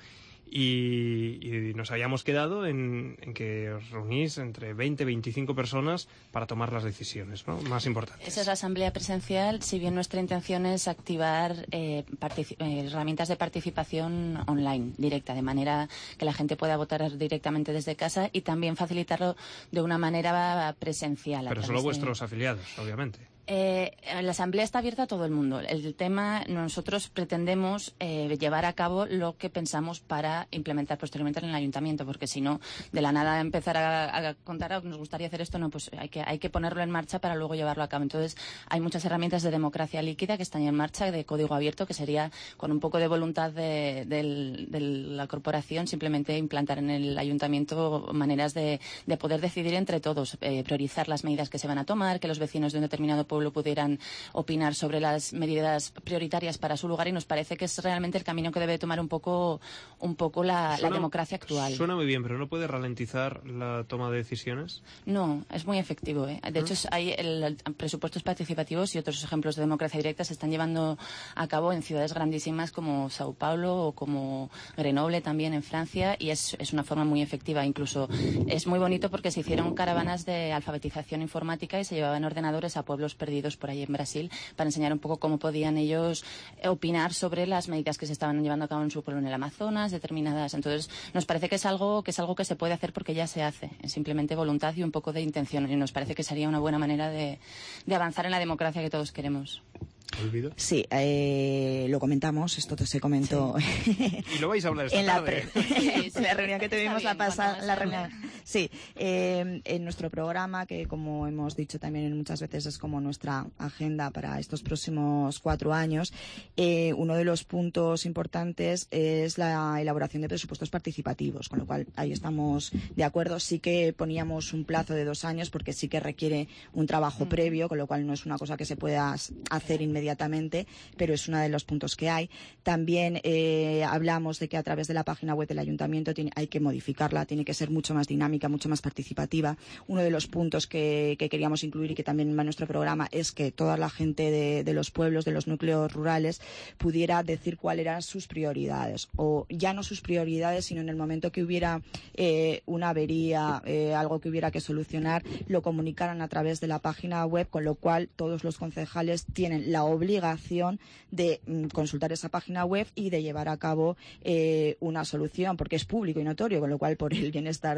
Y, y nos habíamos quedado en, en que os reunís entre veinte, veinticinco personas para tomar las decisiones, ¿no? Más importantes. Esa es la asamblea presencial, si bien nuestra intención es activar eh, partic- eh, herramientas de participación online, directa, de manera que la gente pueda votar directamente desde casa y también facilitarlo de una manera presencial. Pero solo vuestros de... afiliados, obviamente. Eh, la asamblea está abierta a todo el mundo. El tema, nosotros pretendemos eh, llevar a cabo lo que pensamos para implementar posteriormente en el ayuntamiento, porque si no, de la nada empezar a, a contar, oh, nos gustaría hacer esto, no, pues hay que, hay que ponerlo en marcha para luego llevarlo a cabo. Entonces, hay muchas herramientas de democracia líquida que están ya en marcha, de código abierto, que sería con un poco de voluntad de, de, de la corporación, simplemente implantar en el ayuntamiento maneras de, de poder decidir entre todos, eh, priorizar las medidas que se van a tomar, que los vecinos de un determinado pueblo pudieran opinar sobre las medidas prioritarias para su lugar, y nos parece que es realmente el camino que debe tomar un poco un poco la, suena, la democracia actual. Suena muy bien, pero ¿no puede ralentizar la toma de decisiones? No, es muy efectivo, ¿eh? De ¿Mm? hecho, hay el, el, presupuestos participativos y otros ejemplos de democracia directa se están llevando a cabo en ciudades grandísimas como Sao Paulo o como Grenoble también en Francia, y es, es una forma muy efectiva. Incluso es muy bonito porque se hicieron caravanas de alfabetización informática y se llevaban ordenadores a pueblos perdidos por ahí en Brasil para enseñar un poco cómo podían ellos opinar sobre las medidas que se estaban llevando a cabo en su pueblo en el Amazonas, determinadas. Entonces, nos parece que es algo que es algo que se puede hacer porque ya se hace. Es simplemente voluntad y un poco de intención. Y nos parece que sería una buena manera de, de avanzar en la democracia que todos queremos. ¿Olvido? Sí, eh, lo comentamos, esto se comentó. Sí. Y lo vais a hablar esta en tarde. La pre- sí, la reunión que tuvimos la pasada, la reunión. Sí, eh, en nuestro programa, que como hemos dicho también muchas veces es como nuestra agenda para estos próximos cuatro años, eh, uno de los puntos importantes es la elaboración de presupuestos participativos, con lo cual ahí estamos de acuerdo. Sí que poníamos un plazo de dos años porque sí que requiere un trabajo mm. previo, con lo cual no es una cosa que se pueda hacer inmediatamente. inmediatamente, pero es uno de los puntos que hay. También eh, hablamos de que a través de la página web del ayuntamiento tiene, hay que modificarla, tiene que ser mucho más dinámica, mucho más participativa. Uno de los puntos que, que queríamos incluir y que también va en nuestro programa es que toda la gente de, de los pueblos, de los núcleos rurales, pudiera decir cuáles eran sus prioridades, o ya no sus prioridades, sino en el momento que hubiera eh, una avería, eh, algo que hubiera que solucionar, lo comunicaran a través de la página web, con lo cual todos los concejales tienen la obligación de mm, consultar esa página web y de llevar a cabo eh, una solución, porque es público y notorio, con lo cual por el bienestar de, de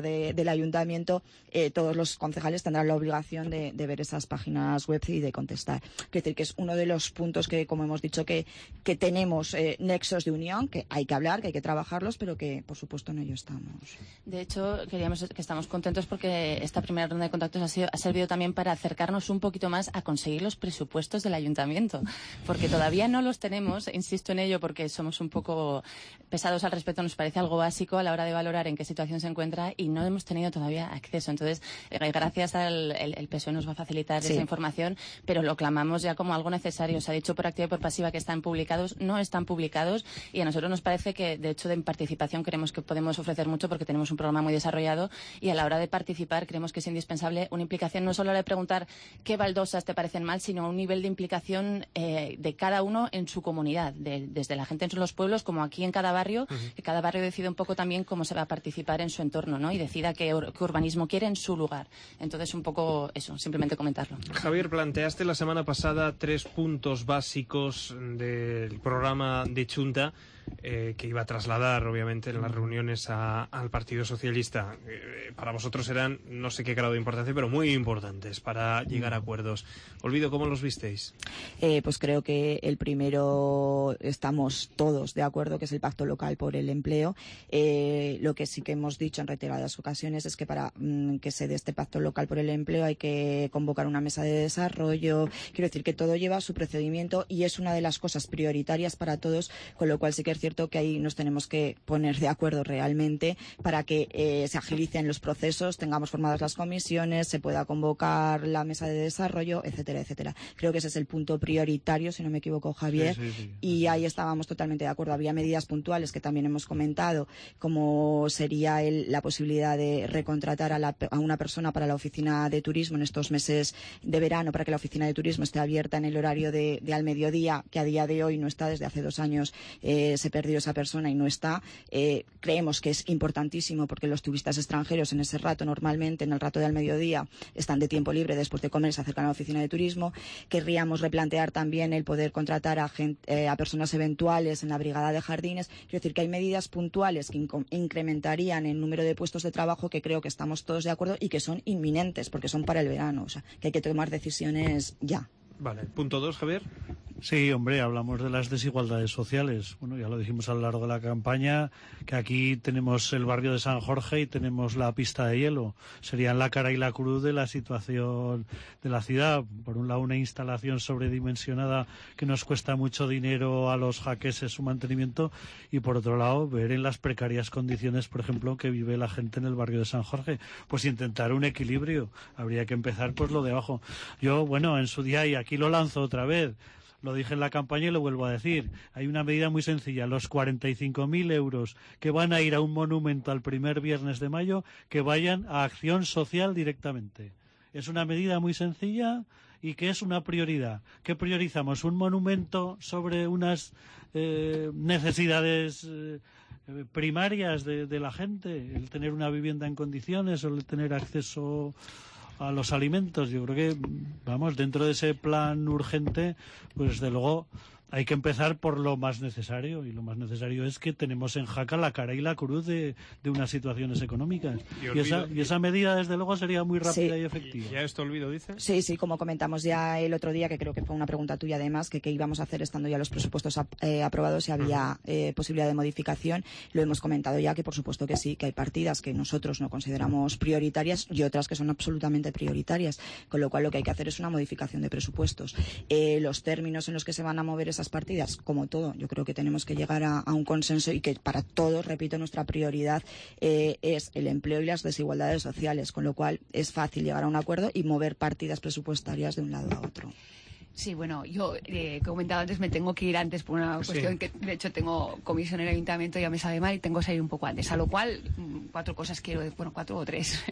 ayuntamiento, eh, todos los concejales tendrán la obligación de, de ver esas páginas web y de contestar. Es decir, que es uno de los puntos que, como hemos dicho, que, que tenemos eh, nexos de unión, que hay que hablar, que hay que trabajarlos, pero que, por supuesto, en ello estamos. De hecho, queríamos que estamos contentos porque esta primera ronda de contactos ha, sido, ha servido también para acercarnos un poquito más a conseguir los presupuestos del ayuntamiento, porque todavía no los tenemos, insisto en ello, porque somos un poco pesados al respecto, nos parece algo básico a la hora de valorar en qué situación se encuentra y no hemos tenido todavía acceso. Entonces, eh, gracias al el, el P S O E nos va a facilitar sí. esa información, pero lo clamamos ya como algo necesario. Se ha dicho por activa y por pasiva que están publicados, no están publicados y a nosotros nos parece que, de hecho, de participación creemos que podemos ofrecer mucho porque tenemos un programa muy desarrollado y a la hora de participar creemos que es indispensable una implicación, no solo a la de preguntar qué baldosas te parecen mal, sino un nivel de implicación eh, de cada uno en su comunidad, de, desde la gente en los pueblos como aquí en cada barrio, uh-huh. que cada barrio decida un poco también cómo se va a participar en su entorno, ¿no? Y decida qué, ur- qué urbanismo quiere en su lugar. Entonces, un poco eso, simplemente comentarlo. Javier, planteaste la semana pasada tres puntos básicos del programa de Chunta eh, que iba a trasladar, obviamente, en las reuniones a, al Partido Socialista. Eh, para vosotros eran, no sé qué grado de importancia, pero muy importantes para llegar a acuerdos. Olvido, ¿cómo los visteis? Eh, pues creo que el primero estamos todos de acuerdo, que es el Pacto Local por el Empleo. Eh, lo que sí que hemos dicho en reiteradas ocasiones es que para mm, que se dé este Pacto Local por el Empleo hay que convocar una mesa de desarrollo. Quiero decir que todo lleva su procedimiento y es una de las cosas prioritarias para todos, con lo cual sí que es cierto que ahí nos tenemos que poner de acuerdo realmente para que eh, se agilicen los procesos, tengamos formadas las comisiones, se pueda convocar la mesa de desarrollo, etcétera, etcétera. Creo que ese es el punto prioritario, si no me equivoco, Javier, sí, sí, sí. y ahí estábamos totalmente de acuerdo. Había medidas puntuales que también hemos comentado, como sería el, la posibilidad de recontratar a, la, a una persona para la oficina de turismo en estos meses de verano, para que la oficina de turismo esté abierta en el horario de, de al mediodía, que a día de hoy no está, desde hace dos años eh, se perdió esa persona y no está. Eh, creemos que es importantísimo porque los turistas extranjeros en ese rato, normalmente en el rato de al mediodía, están de tiempo libre después de comer, se acercan a la oficina de turismo. Querríamos replantear también el poder contratar a, gente, eh, a personas eventuales en la brigada de jardines. Quiero decir que hay medidas puntuales que inc- incrementarían el número de puestos de trabajo que creo que estamos todos de acuerdo y que son inminentes porque son para el verano. O sea, que hay que tomar decisiones ya. Vale, punto dos, Javier. Sí, hombre, hablamos de las desigualdades sociales. Bueno, ya lo dijimos a lo largo de la campaña, que aquí tenemos el barrio de San Jorge y tenemos la pista de hielo. Serían la cara y la cruz de la situación de la ciudad. Por un lado, una instalación sobredimensionada que nos cuesta mucho dinero a los jaqueses su mantenimiento, y por otro lado, ver en las precarias condiciones, por ejemplo, que vive la gente en el barrio de San Jorge. Pues intentar un equilibrio. Habría que empezar pues lo de abajo. Yo, bueno, en su día, y aquí lo lanzo otra vez, lo dije en la campaña y lo vuelvo a decir. Hay una medida muy sencilla. Los cuarenta y cinco mil euros que van a ir a un monumento al primer viernes de mayo, que vayan a acción social directamente. Es una medida muy sencilla y que es una prioridad. ¿Qué priorizamos? ¿Un monumento sobre unas eh, necesidades eh, primarias de, de la gente? ¿El tener una vivienda en condiciones o el tener acceso a los alimentos? Yo creo que, vamos, dentro de ese plan urgente, pues de luego hay que empezar por lo más necesario, y lo más necesario es que tenemos en Jaca la cara y la cruz de, de unas situaciones económicas. Y, y, esa, y esa medida, desde luego, sería muy rápida sí. y efectiva. ¿Ya esto olvido, dice? Sí, sí, como comentamos ya el otro día, que creo que fue una pregunta tuya además, que qué íbamos a hacer estando ya los presupuestos ap- eh, aprobados, si había eh, posibilidad de modificación. Lo hemos comentado ya, que por supuesto que sí, que hay partidas que nosotros no consideramos prioritarias y otras que son absolutamente prioritarias, con lo cual lo que hay que hacer es una modificación de presupuestos. Eh, los términos en los que se van a mover esas partidas, como todo, yo creo que tenemos que llegar a, a un consenso, y que para todos, repito, nuestra prioridad eh, es el empleo y las desigualdades sociales, con lo cual es fácil llegar a un acuerdo y mover partidas presupuestarias de un lado a otro. Sí, bueno, yo eh, he comentado antes, me tengo que ir antes por una cuestión sí. que, de hecho, tengo comisión en el ayuntamiento, ya me sabe mal, y tengo que salir un poco antes. A lo cual, cuatro cosas quiero decir, bueno, cuatro o tres.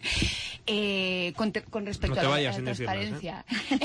eh, con, te, con respecto no te a la, vayas a la transparencia. ¿eh?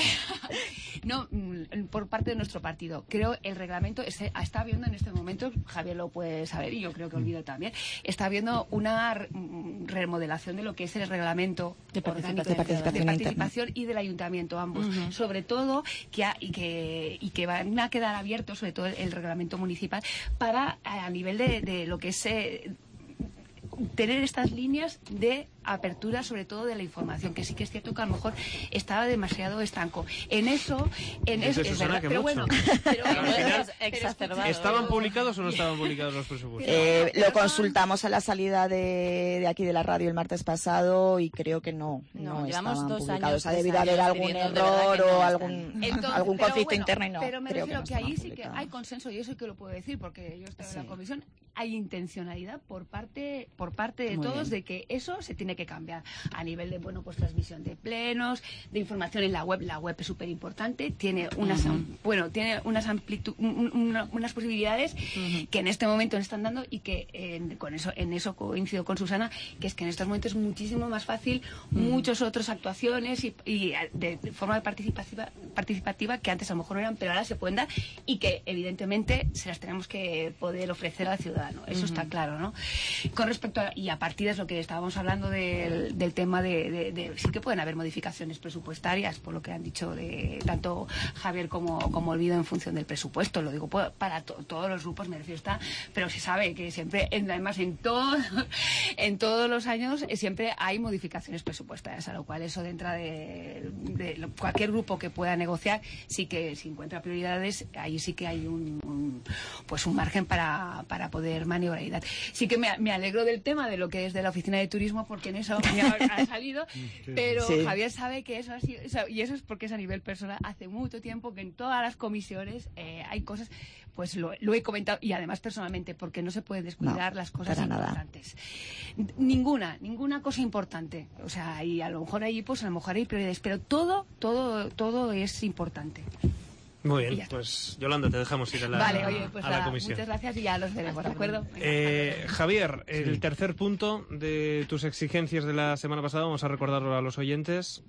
No, por parte de nuestro partido. Creo el reglamento ese, está habiendo en este momento, Javier lo puede saber y yo creo que Olvido también, está habiendo una remodelación de lo que es el reglamento de participación, de, participación, de participación y del ayuntamiento, ambos. Uh-huh. Sobre todo, que, ha, y, que, y que van a quedar abiertos, sobre todo el, el reglamento municipal, para a nivel de, de lo que es... Eh, tener estas líneas de apertura sobre todo de la información, que sí que es cierto que a lo mejor estaba demasiado estanco. En eso, en eso, es verdad, pero bueno, pero, Al final, exacerbado. ¿Estaban publicados o no estaban publicados los presupuestos? Eh, lo consultamos a la salida de, de aquí de la radio el martes pasado y creo que no, no, No, llevamos estaban dos publicados. años, Ha debido tres haber años algún escribiendo, de verdad error que no o están. algún, Entonces, algún pero conflicto bueno, interno y no. pero me creo que refiero no que, estaban ahí sí que publicados. hay consenso, y eso sí que lo puedo decir porque yo estaba Sí. en la comisión. Hay intencionalidad por parte por parte de Muy todos bien. de que eso se tiene que cambiar a nivel de bueno pues transmisión de plenos, de información en la web. La web es súper importante, tiene unas Ujú. bueno tiene unas amplitud, un- una- unas posibilidades Ujú. que en este momento nos están dando y que eh, con eso en eso coincido con Susana, que es que en estos momentos es muchísimo más fácil muchas otras actuaciones y, y de, de forma participativa participativa que antes a lo mejor no eran, pero ahora se pueden dar y que evidentemente se las tenemos que poder ofrecer al ciudadano. Eso Ujú. está claro, ¿no? Con respecto a, y a partir de lo que estábamos hablando del, del tema de, de, de sí que pueden haber modificaciones presupuestarias, por lo que han dicho de tanto Javier como, como Olvido en función del presupuesto. Lo digo por- para to- todos los grupos, me refiero, está, pero se sabe que siempre, en- además en todo, en todos los años eh, siempre hay modificaciones presupuestarias, a lo cual eso dentro de, de lo- cualquier grupo que pueda negociar, sí que si encuentra prioridades, ahí sí que hay un, un- pues un margen para, para poder maniobrar. Sí que me, me alegro del tema de lo que es de la oficina de turismo, porque en eso me ha, ha salido, pero Sí. Javier sabe que eso ha sido, o sea, y eso es porque es a nivel personal, hace mucho tiempo que en todas las comisiones eh, hay cosas, pues lo, lo he comentado, y además personalmente, porque no se puede descuidar No, las cosas para nada. importantes. Ninguna, ninguna cosa importante. O sea, y a lo mejor ahí, pues a lo mejor hay prioridades, pero todo, todo, todo es importante. Muy Y bien, ya está. pues Yolanda, te dejamos ir a la, Vale, oye, pues a la nada, comisión. muchas gracias y ya los veremos, ¿de acuerdo? Venga, Eh, Javier, el Sí. tercer punto de tus exigencias de la semana pasada, vamos a recordarlo a los oyentes.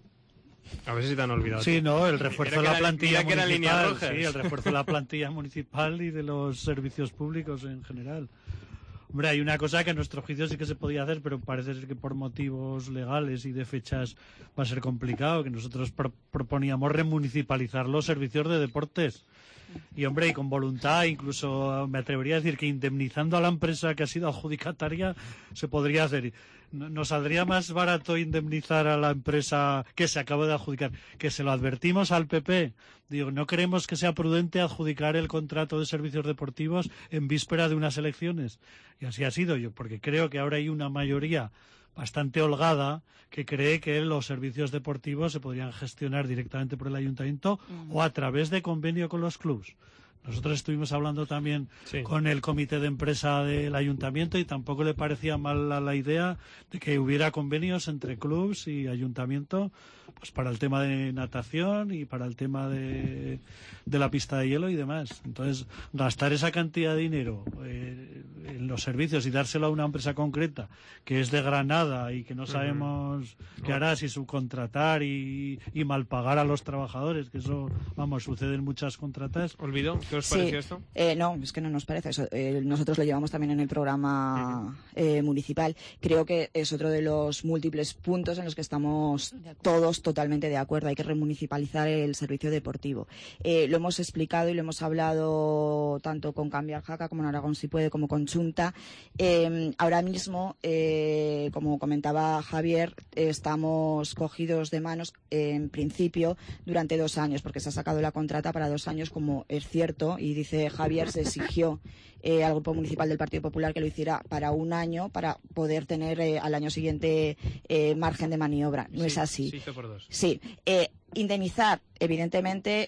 A ver si te han olvidado. Sí, no, el refuerzo de Mira la que era- plantilla mira que eran líneas municipal. rojas. Sí, el refuerzo de la plantilla municipal y de los servicios públicos en general. Hombre, hay una cosa que a nuestro juicio sí que se podía hacer, pero parece ser que por motivos legales y de fechas va a ser complicado, que nosotros pro- proponíamos remunicipalizar los servicios de deportes. Y hombre, y con voluntad, incluso me atrevería a decir que indemnizando a la empresa que ha sido adjudicataria se podría hacer. No- Nos saldría más barato indemnizar a la empresa que se acaba de adjudicar, que se lo advertimos al P P. Digo, no creemos que sea prudente adjudicar el contrato de servicios deportivos en víspera de unas elecciones. Y así ha sido yo, porque creo que ahora hay una mayoría bastante holgada que cree que los servicios deportivos se podrían gestionar directamente por el ayuntamiento o a través de convenio con los clubs. Nosotros estuvimos hablando también Sí. con el comité de empresa del ayuntamiento y tampoco le parecía mal la, la idea de que hubiera convenios entre clubs y ayuntamiento, pues para el tema de natación y para el tema de, de la pista de hielo y demás. Entonces, gastar esa cantidad de dinero eh, en los servicios y dárselo a una empresa concreta que es de Granada y que no sabemos qué hará, si subcontratar y, y malpagar a los trabajadores, que eso, vamos, sucede en muchas contratas. Olvido, ¿qué os Sí. pareció esto? Eh, no, es que no nos parece eso. Eh, nosotros lo llevamos también en el programa eh, municipal. Creo que es otro de los múltiples puntos en los que estamos todos totalmente de acuerdo. Hay que remunicipalizar el servicio deportivo. Eh, lo hemos explicado y lo hemos hablado tanto con Cambiar Jaca como en Aragón Si Puede, como con Chunta. Eh, ahora mismo, eh, como comentaba Javier, eh, estamos cogidos de manos, eh, en principio, durante dos años, porque se ha sacado la contrata para dos años, como es cierto, y dice Javier, se exigió eh, al Grupo Municipal del Partido Popular que lo hiciera para un año para poder tener eh, al año siguiente eh, margen de maniobra. No Sí, es así. se hizo por dos. Sí. Eh, indemnizar, evidentemente,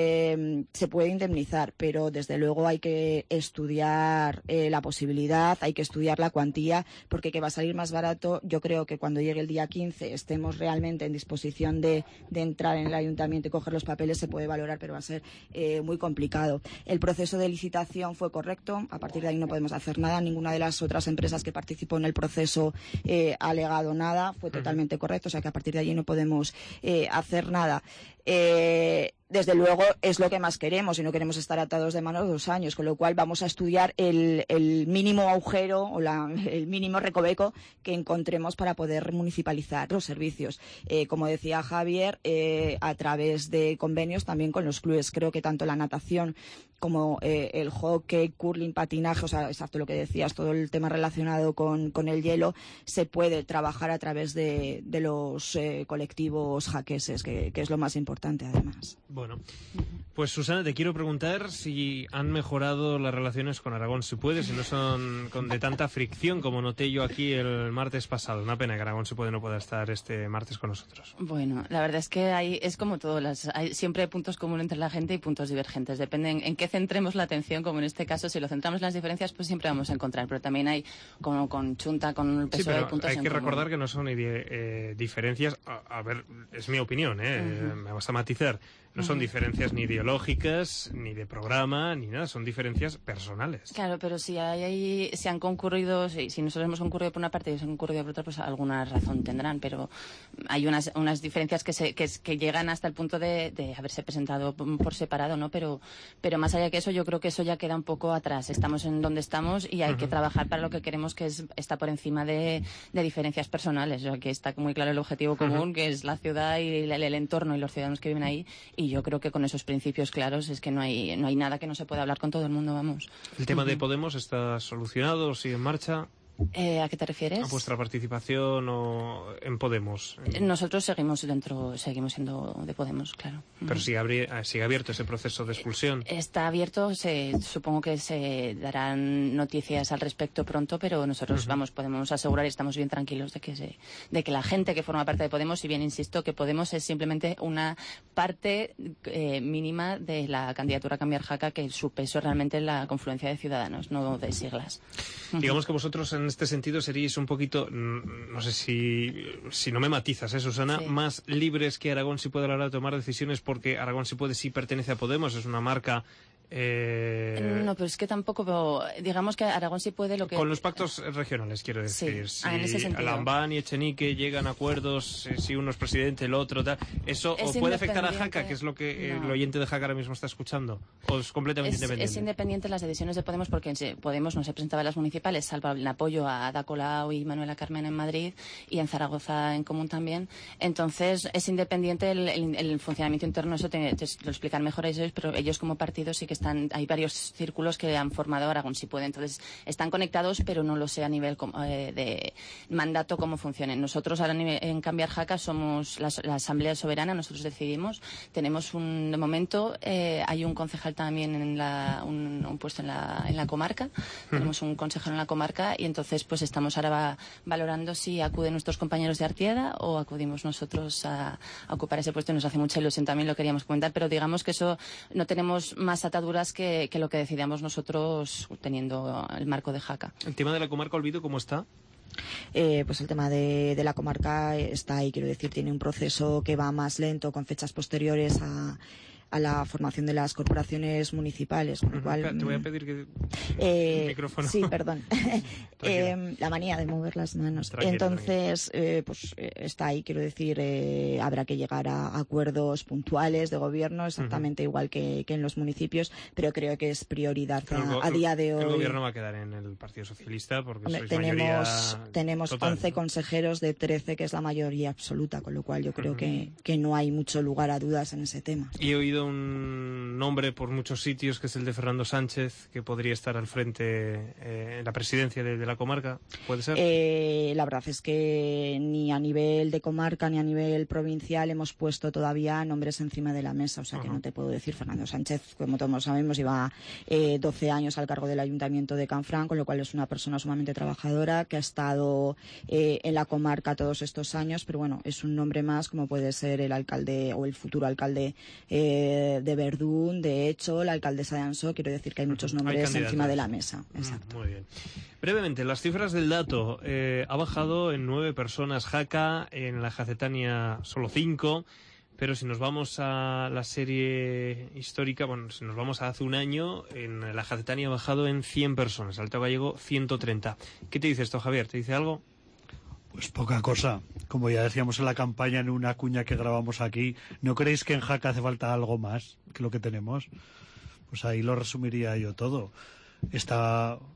eh, se puede indemnizar, pero desde luego hay que estudiar eh, la posibilidad, hay que estudiar la cuantía, porque que va a salir más barato, yo creo que cuando llegue el día quince estemos realmente en disposición de, de entrar en el ayuntamiento y coger los papeles, se puede valorar, pero va a ser eh, muy complicado. El proceso de licitación fue correcto, a partir de ahí no podemos hacer nada, ninguna de las otras empresas que participó en el proceso eh, ha alegado nada, fue totalmente correcto, o sea que a partir de allí no podemos eh, hacer nada. Eh, desde luego es lo que más queremos y no queremos estar atados de manos dos años, con lo cual vamos a estudiar el, el mínimo agujero o la, el mínimo recoveco que encontremos para poder municipalizar los servicios. Eh, como decía Javier, eh, a través de convenios también con los clubes. Creo que tanto la natación como eh, el hockey, curling, patinaje, o sea, exacto lo que decías, todo el tema relacionado con, con el hielo, se puede trabajar a través de, de los eh, colectivos jaqueses, que, que es lo más importante además. Bueno, pues Susana, te quiero preguntar si han mejorado las relaciones con Aragón, si puede, si no son con de tanta fricción como noté yo aquí el martes pasado. Una pena que Aragón si puede no pueda estar este martes con nosotros. Bueno, la verdad es que hay, es como todo, las, hay, siempre hay puntos comunes entre la gente y puntos divergentes. Depende en, en qué centremos la atención, como en este caso, si lo centramos en las diferencias, pues siempre vamos a encontrar. Pero también hay, como con Chunta, con el P S O E, sí, hay puntos hay en que común. recordar que no son eh, diferencias, a, a ver, es mi opinión, ¿eh? Uh-huh. Me vas a matizar. No son uh-huh. diferencias ni ideológicas, ni de programa, ni nada, son diferencias personales. Claro, pero si hay, hay si han concurrido, si, si nosotros hemos concurrido por una parte y ellos han concurrido por otra, pues alguna razón tendrán, pero hay unas, unas diferencias que, se, que, que llegan hasta el punto de, de haberse presentado por separado, ¿no? Pero, pero más allá que eso, yo creo que eso ya queda un poco atrás. Estamos en donde estamos y hay uh-huh. que trabajar para lo que queremos, que es está por encima de, de diferencias personales. Aquí está muy claro el objetivo común, uh-huh. que es la ciudad y el, el entorno y los ciudadanos que viven ahí, y yo creo que con esos principios claros es que no hay no hay nada que no se pueda hablar con todo el mundo, vamos. ¿El tema uh-huh. de Podemos está solucionado, sigue en marcha? Eh, ¿A qué te refieres? ¿A vuestra participación o en Podemos? Nosotros seguimos dentro, seguimos siendo de Podemos, claro. Pero sigue, abri- sigue abierto ese proceso de expulsión. Está abierto, se, supongo que se darán noticias al respecto pronto, pero nosotros, uh-huh. vamos, podemos asegurar y estamos bien tranquilos de que se, de que la gente que forma parte de Podemos, si bien insisto que Podemos es simplemente una parte eh, mínima de la candidatura Cambiar Jaca, que su peso es realmente la confluencia de ciudadanos, no de siglas. Uh-huh. Digamos que vosotros en este sentido seríais un poquito, no sé si, si no me matizas, ¿eh, Susana? Sí. Más libres que Aragón si puede a la hora de tomar decisiones, porque Aragón si puede sí pertenece a Podemos, es una marca... Eh... No, pero es que tampoco, digamos que Aragón sí puede lo que... Con los pactos regionales, quiero decir. Sí. Si ah, en ese sentido. Alambán y Echenique llegan a acuerdos, eh, si uno es presidente, el otro, tal, ¿eso o puede afectar a Jaca, que es lo que eh, no. el oyente de Jaca ahora mismo está escuchando? ¿O es completamente es, independiente? Es independiente las decisiones de Podemos, porque Podemos no se presentaba en las municipales, salvo el apoyo a Ada Colau y Manuela Carmen en Madrid, y en Zaragoza en común también. Entonces, es independiente el, el, el funcionamiento interno, eso te, te lo explican mejor ellos, pero ellos como partido sí que están, hay varios círculos que han formado Aragón si puede, entonces están conectados, pero no lo sé a nivel eh, de mandato cómo funcionen. Nosotros ahora en Cambiar Jaca somos la, la Asamblea Soberana, nosotros decidimos, tenemos un, de momento eh, hay un concejal también en la, un, un puesto en la, en la comarca, uh-huh. tenemos un consejero en la comarca, y entonces pues estamos ahora va, valorando si acuden nuestros compañeros de Artieda o acudimos nosotros a, a ocupar ese puesto, y nos hace mucha ilusión, también lo queríamos comentar, pero digamos que eso no tenemos más ataduras que, que lo que decidamos nosotros teniendo el marco de Jaca. ¿El tema de la comarca, olvido, cómo está? Eh, pues el tema de, de la comarca está ahí, quiero decir, tiene un proceso que va más lento, con fechas posteriores a... a la formación de las corporaciones municipales, con lo uh-huh. cual... Te voy a pedir que... Eh, el micrófono. Sí, perdón. eh, la manía de mover las manos. Tranquila, Entonces, eh, pues eh, está ahí, quiero decir, eh, habrá que llegar a acuerdos puntuales de gobierno, exactamente uh-huh. igual que, que en los municipios, pero creo que es prioridad a, a día de hoy. El gobierno va a quedar en el Partido Socialista, porque Hombre, sois tenemos, mayoría tenemos total, once ¿no? consejeros de trece, que es la mayoría absoluta, con lo cual yo creo uh-huh. que, que no hay mucho lugar a dudas en ese tema. Y he oído un nombre por muchos sitios, que es el de Fernando Sánchez, que podría estar al frente eh, en la presidencia de, de la comarca. ¿Puede ser? Eh, la verdad es que ni a nivel de comarca ni a nivel provincial hemos puesto todavía nombres encima de la mesa, o sea uh-huh. que no te puedo decir. Fernando Sánchez, como todos sabemos, lleva eh, doce años al cargo del Ayuntamiento de Canfranc, con lo cual es una persona sumamente trabajadora que ha estado eh, en la comarca todos estos años, pero bueno, es un nombre más, como puede ser el alcalde o el futuro alcalde eh, de Verdún, de hecho, la alcaldesa de Ansó. Quiero decir que hay muchos nombres hay encima de la mesa. Exacto. Mm, muy bien. Brevemente, las cifras del dato. Eh, ha bajado en nueve personas Jaca, en la Jacetania solo cinco, pero si nos vamos a la serie histórica, bueno, si nos vamos a hace un año, en la Jacetania ha bajado en cien personas, Alto Gallego ciento treinta. ¿Qué te dice esto, Javier? ¿Te dice algo? Pues poca cosa. Como ya decíamos en la campaña, en una cuña que grabamos aquí, ¿no creéis que en Jaca hace falta algo más que lo que tenemos? Pues ahí lo resumiría yo todo. Está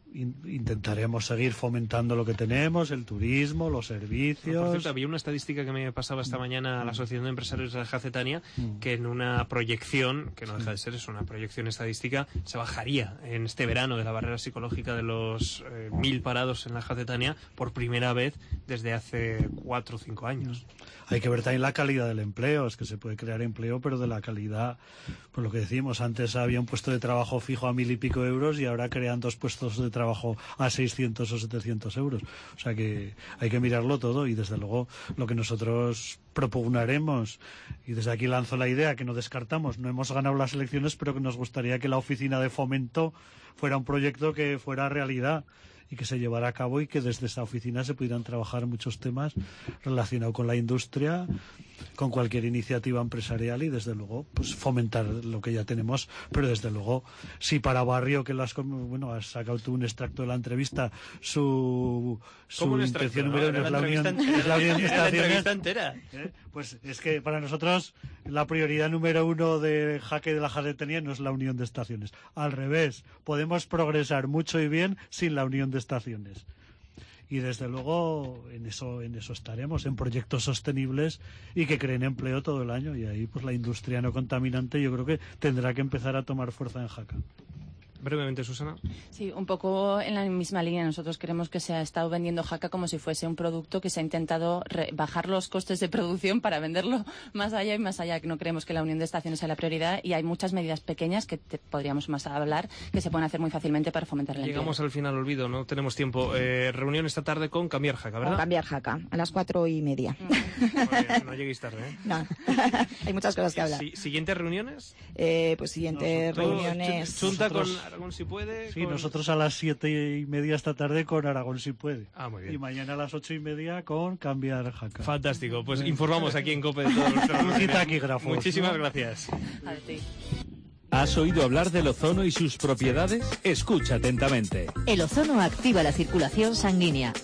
intentaremos seguir fomentando lo que tenemos, el turismo, los servicios. Por cierto, había una estadística que me pasaba esta mañana a la Asociación de Empresarios de la Jacetania, mm. que en una proyección, que no deja de ser, es una proyección estadística, se bajaría en este verano de la barrera psicológica de los eh, mil parados en la Jacetania por primera vez desde hace cuatro o cinco años. Hay que ver también la calidad del empleo, es que se puede crear empleo, pero de la calidad, pues lo que decimos, antes había un puesto de trabajo fijo a mil y pico euros y ahora crean dos puestos de trabajo a seiscientos o setecientos euros. O sea que hay que mirarlo todo y desde luego lo que nosotros propugnaremos, y desde aquí lanzo la idea que no descartamos, no hemos ganado las elecciones, pero que nos gustaría que la oficina de fomento fuera un proyecto que fuera realidad y que se llevara a cabo y que desde esa oficina se pudieran trabajar muchos temas relacionados con la industria, con cualquier iniciativa empresarial y desde luego pues fomentar lo que ya tenemos, pero desde luego si para Barrio, que lo has, bueno, has sacado tú un extracto de la entrevista, su, su intención número uno es la unión, es la unión de estaciones, ¿eh? Pues es que para nosotros la prioridad número uno de Jaque de la Jacetania no es la unión de estaciones, al revés, podemos progresar mucho y bien sin la unión de estaciones. Y desde luego en eso en eso estaremos, en proyectos sostenibles y que creen empleo todo el año, y ahí pues la industria no contaminante yo creo que tendrá que empezar a tomar fuerza en Jaca. Brevemente, Susana. Sí, un poco en la misma línea. Nosotros creemos que se ha estado vendiendo Jaca como si fuese un producto que se ha intentado bajar los costes de producción para venderlo más allá y más allá. No creemos que la unión de estaciones sea la prioridad y hay muchas medidas pequeñas que te podríamos más hablar que se pueden hacer muy fácilmente para fomentar el empleo. Llegamos al final, olvido, no tenemos tiempo. Eh, reunión esta tarde con Cambiar Jaca, ¿verdad? Con Cambiar Jaca, a las cuatro y media. Bien, no lleguéis tarde, ¿eh? No, hay muchas cosas que hablar. Sí, ¿siguientes reuniones? Eh, pues siguientes Nosotros, reuniones... Junta con Aragón si puede. Sí, con... nosotros a las siete y media esta tarde con Aragón si puede. Ah, muy bien. Y mañana a las ocho y media con Cambiar Jaca. Fantástico, pues informamos aquí en COPE de todos los taquígrafos. Muchísimas ¿no? gracias. A ti. ¿Has oído hablar del ozono y sus propiedades? Escucha atentamente. El ozono activa la circulación sanguínea,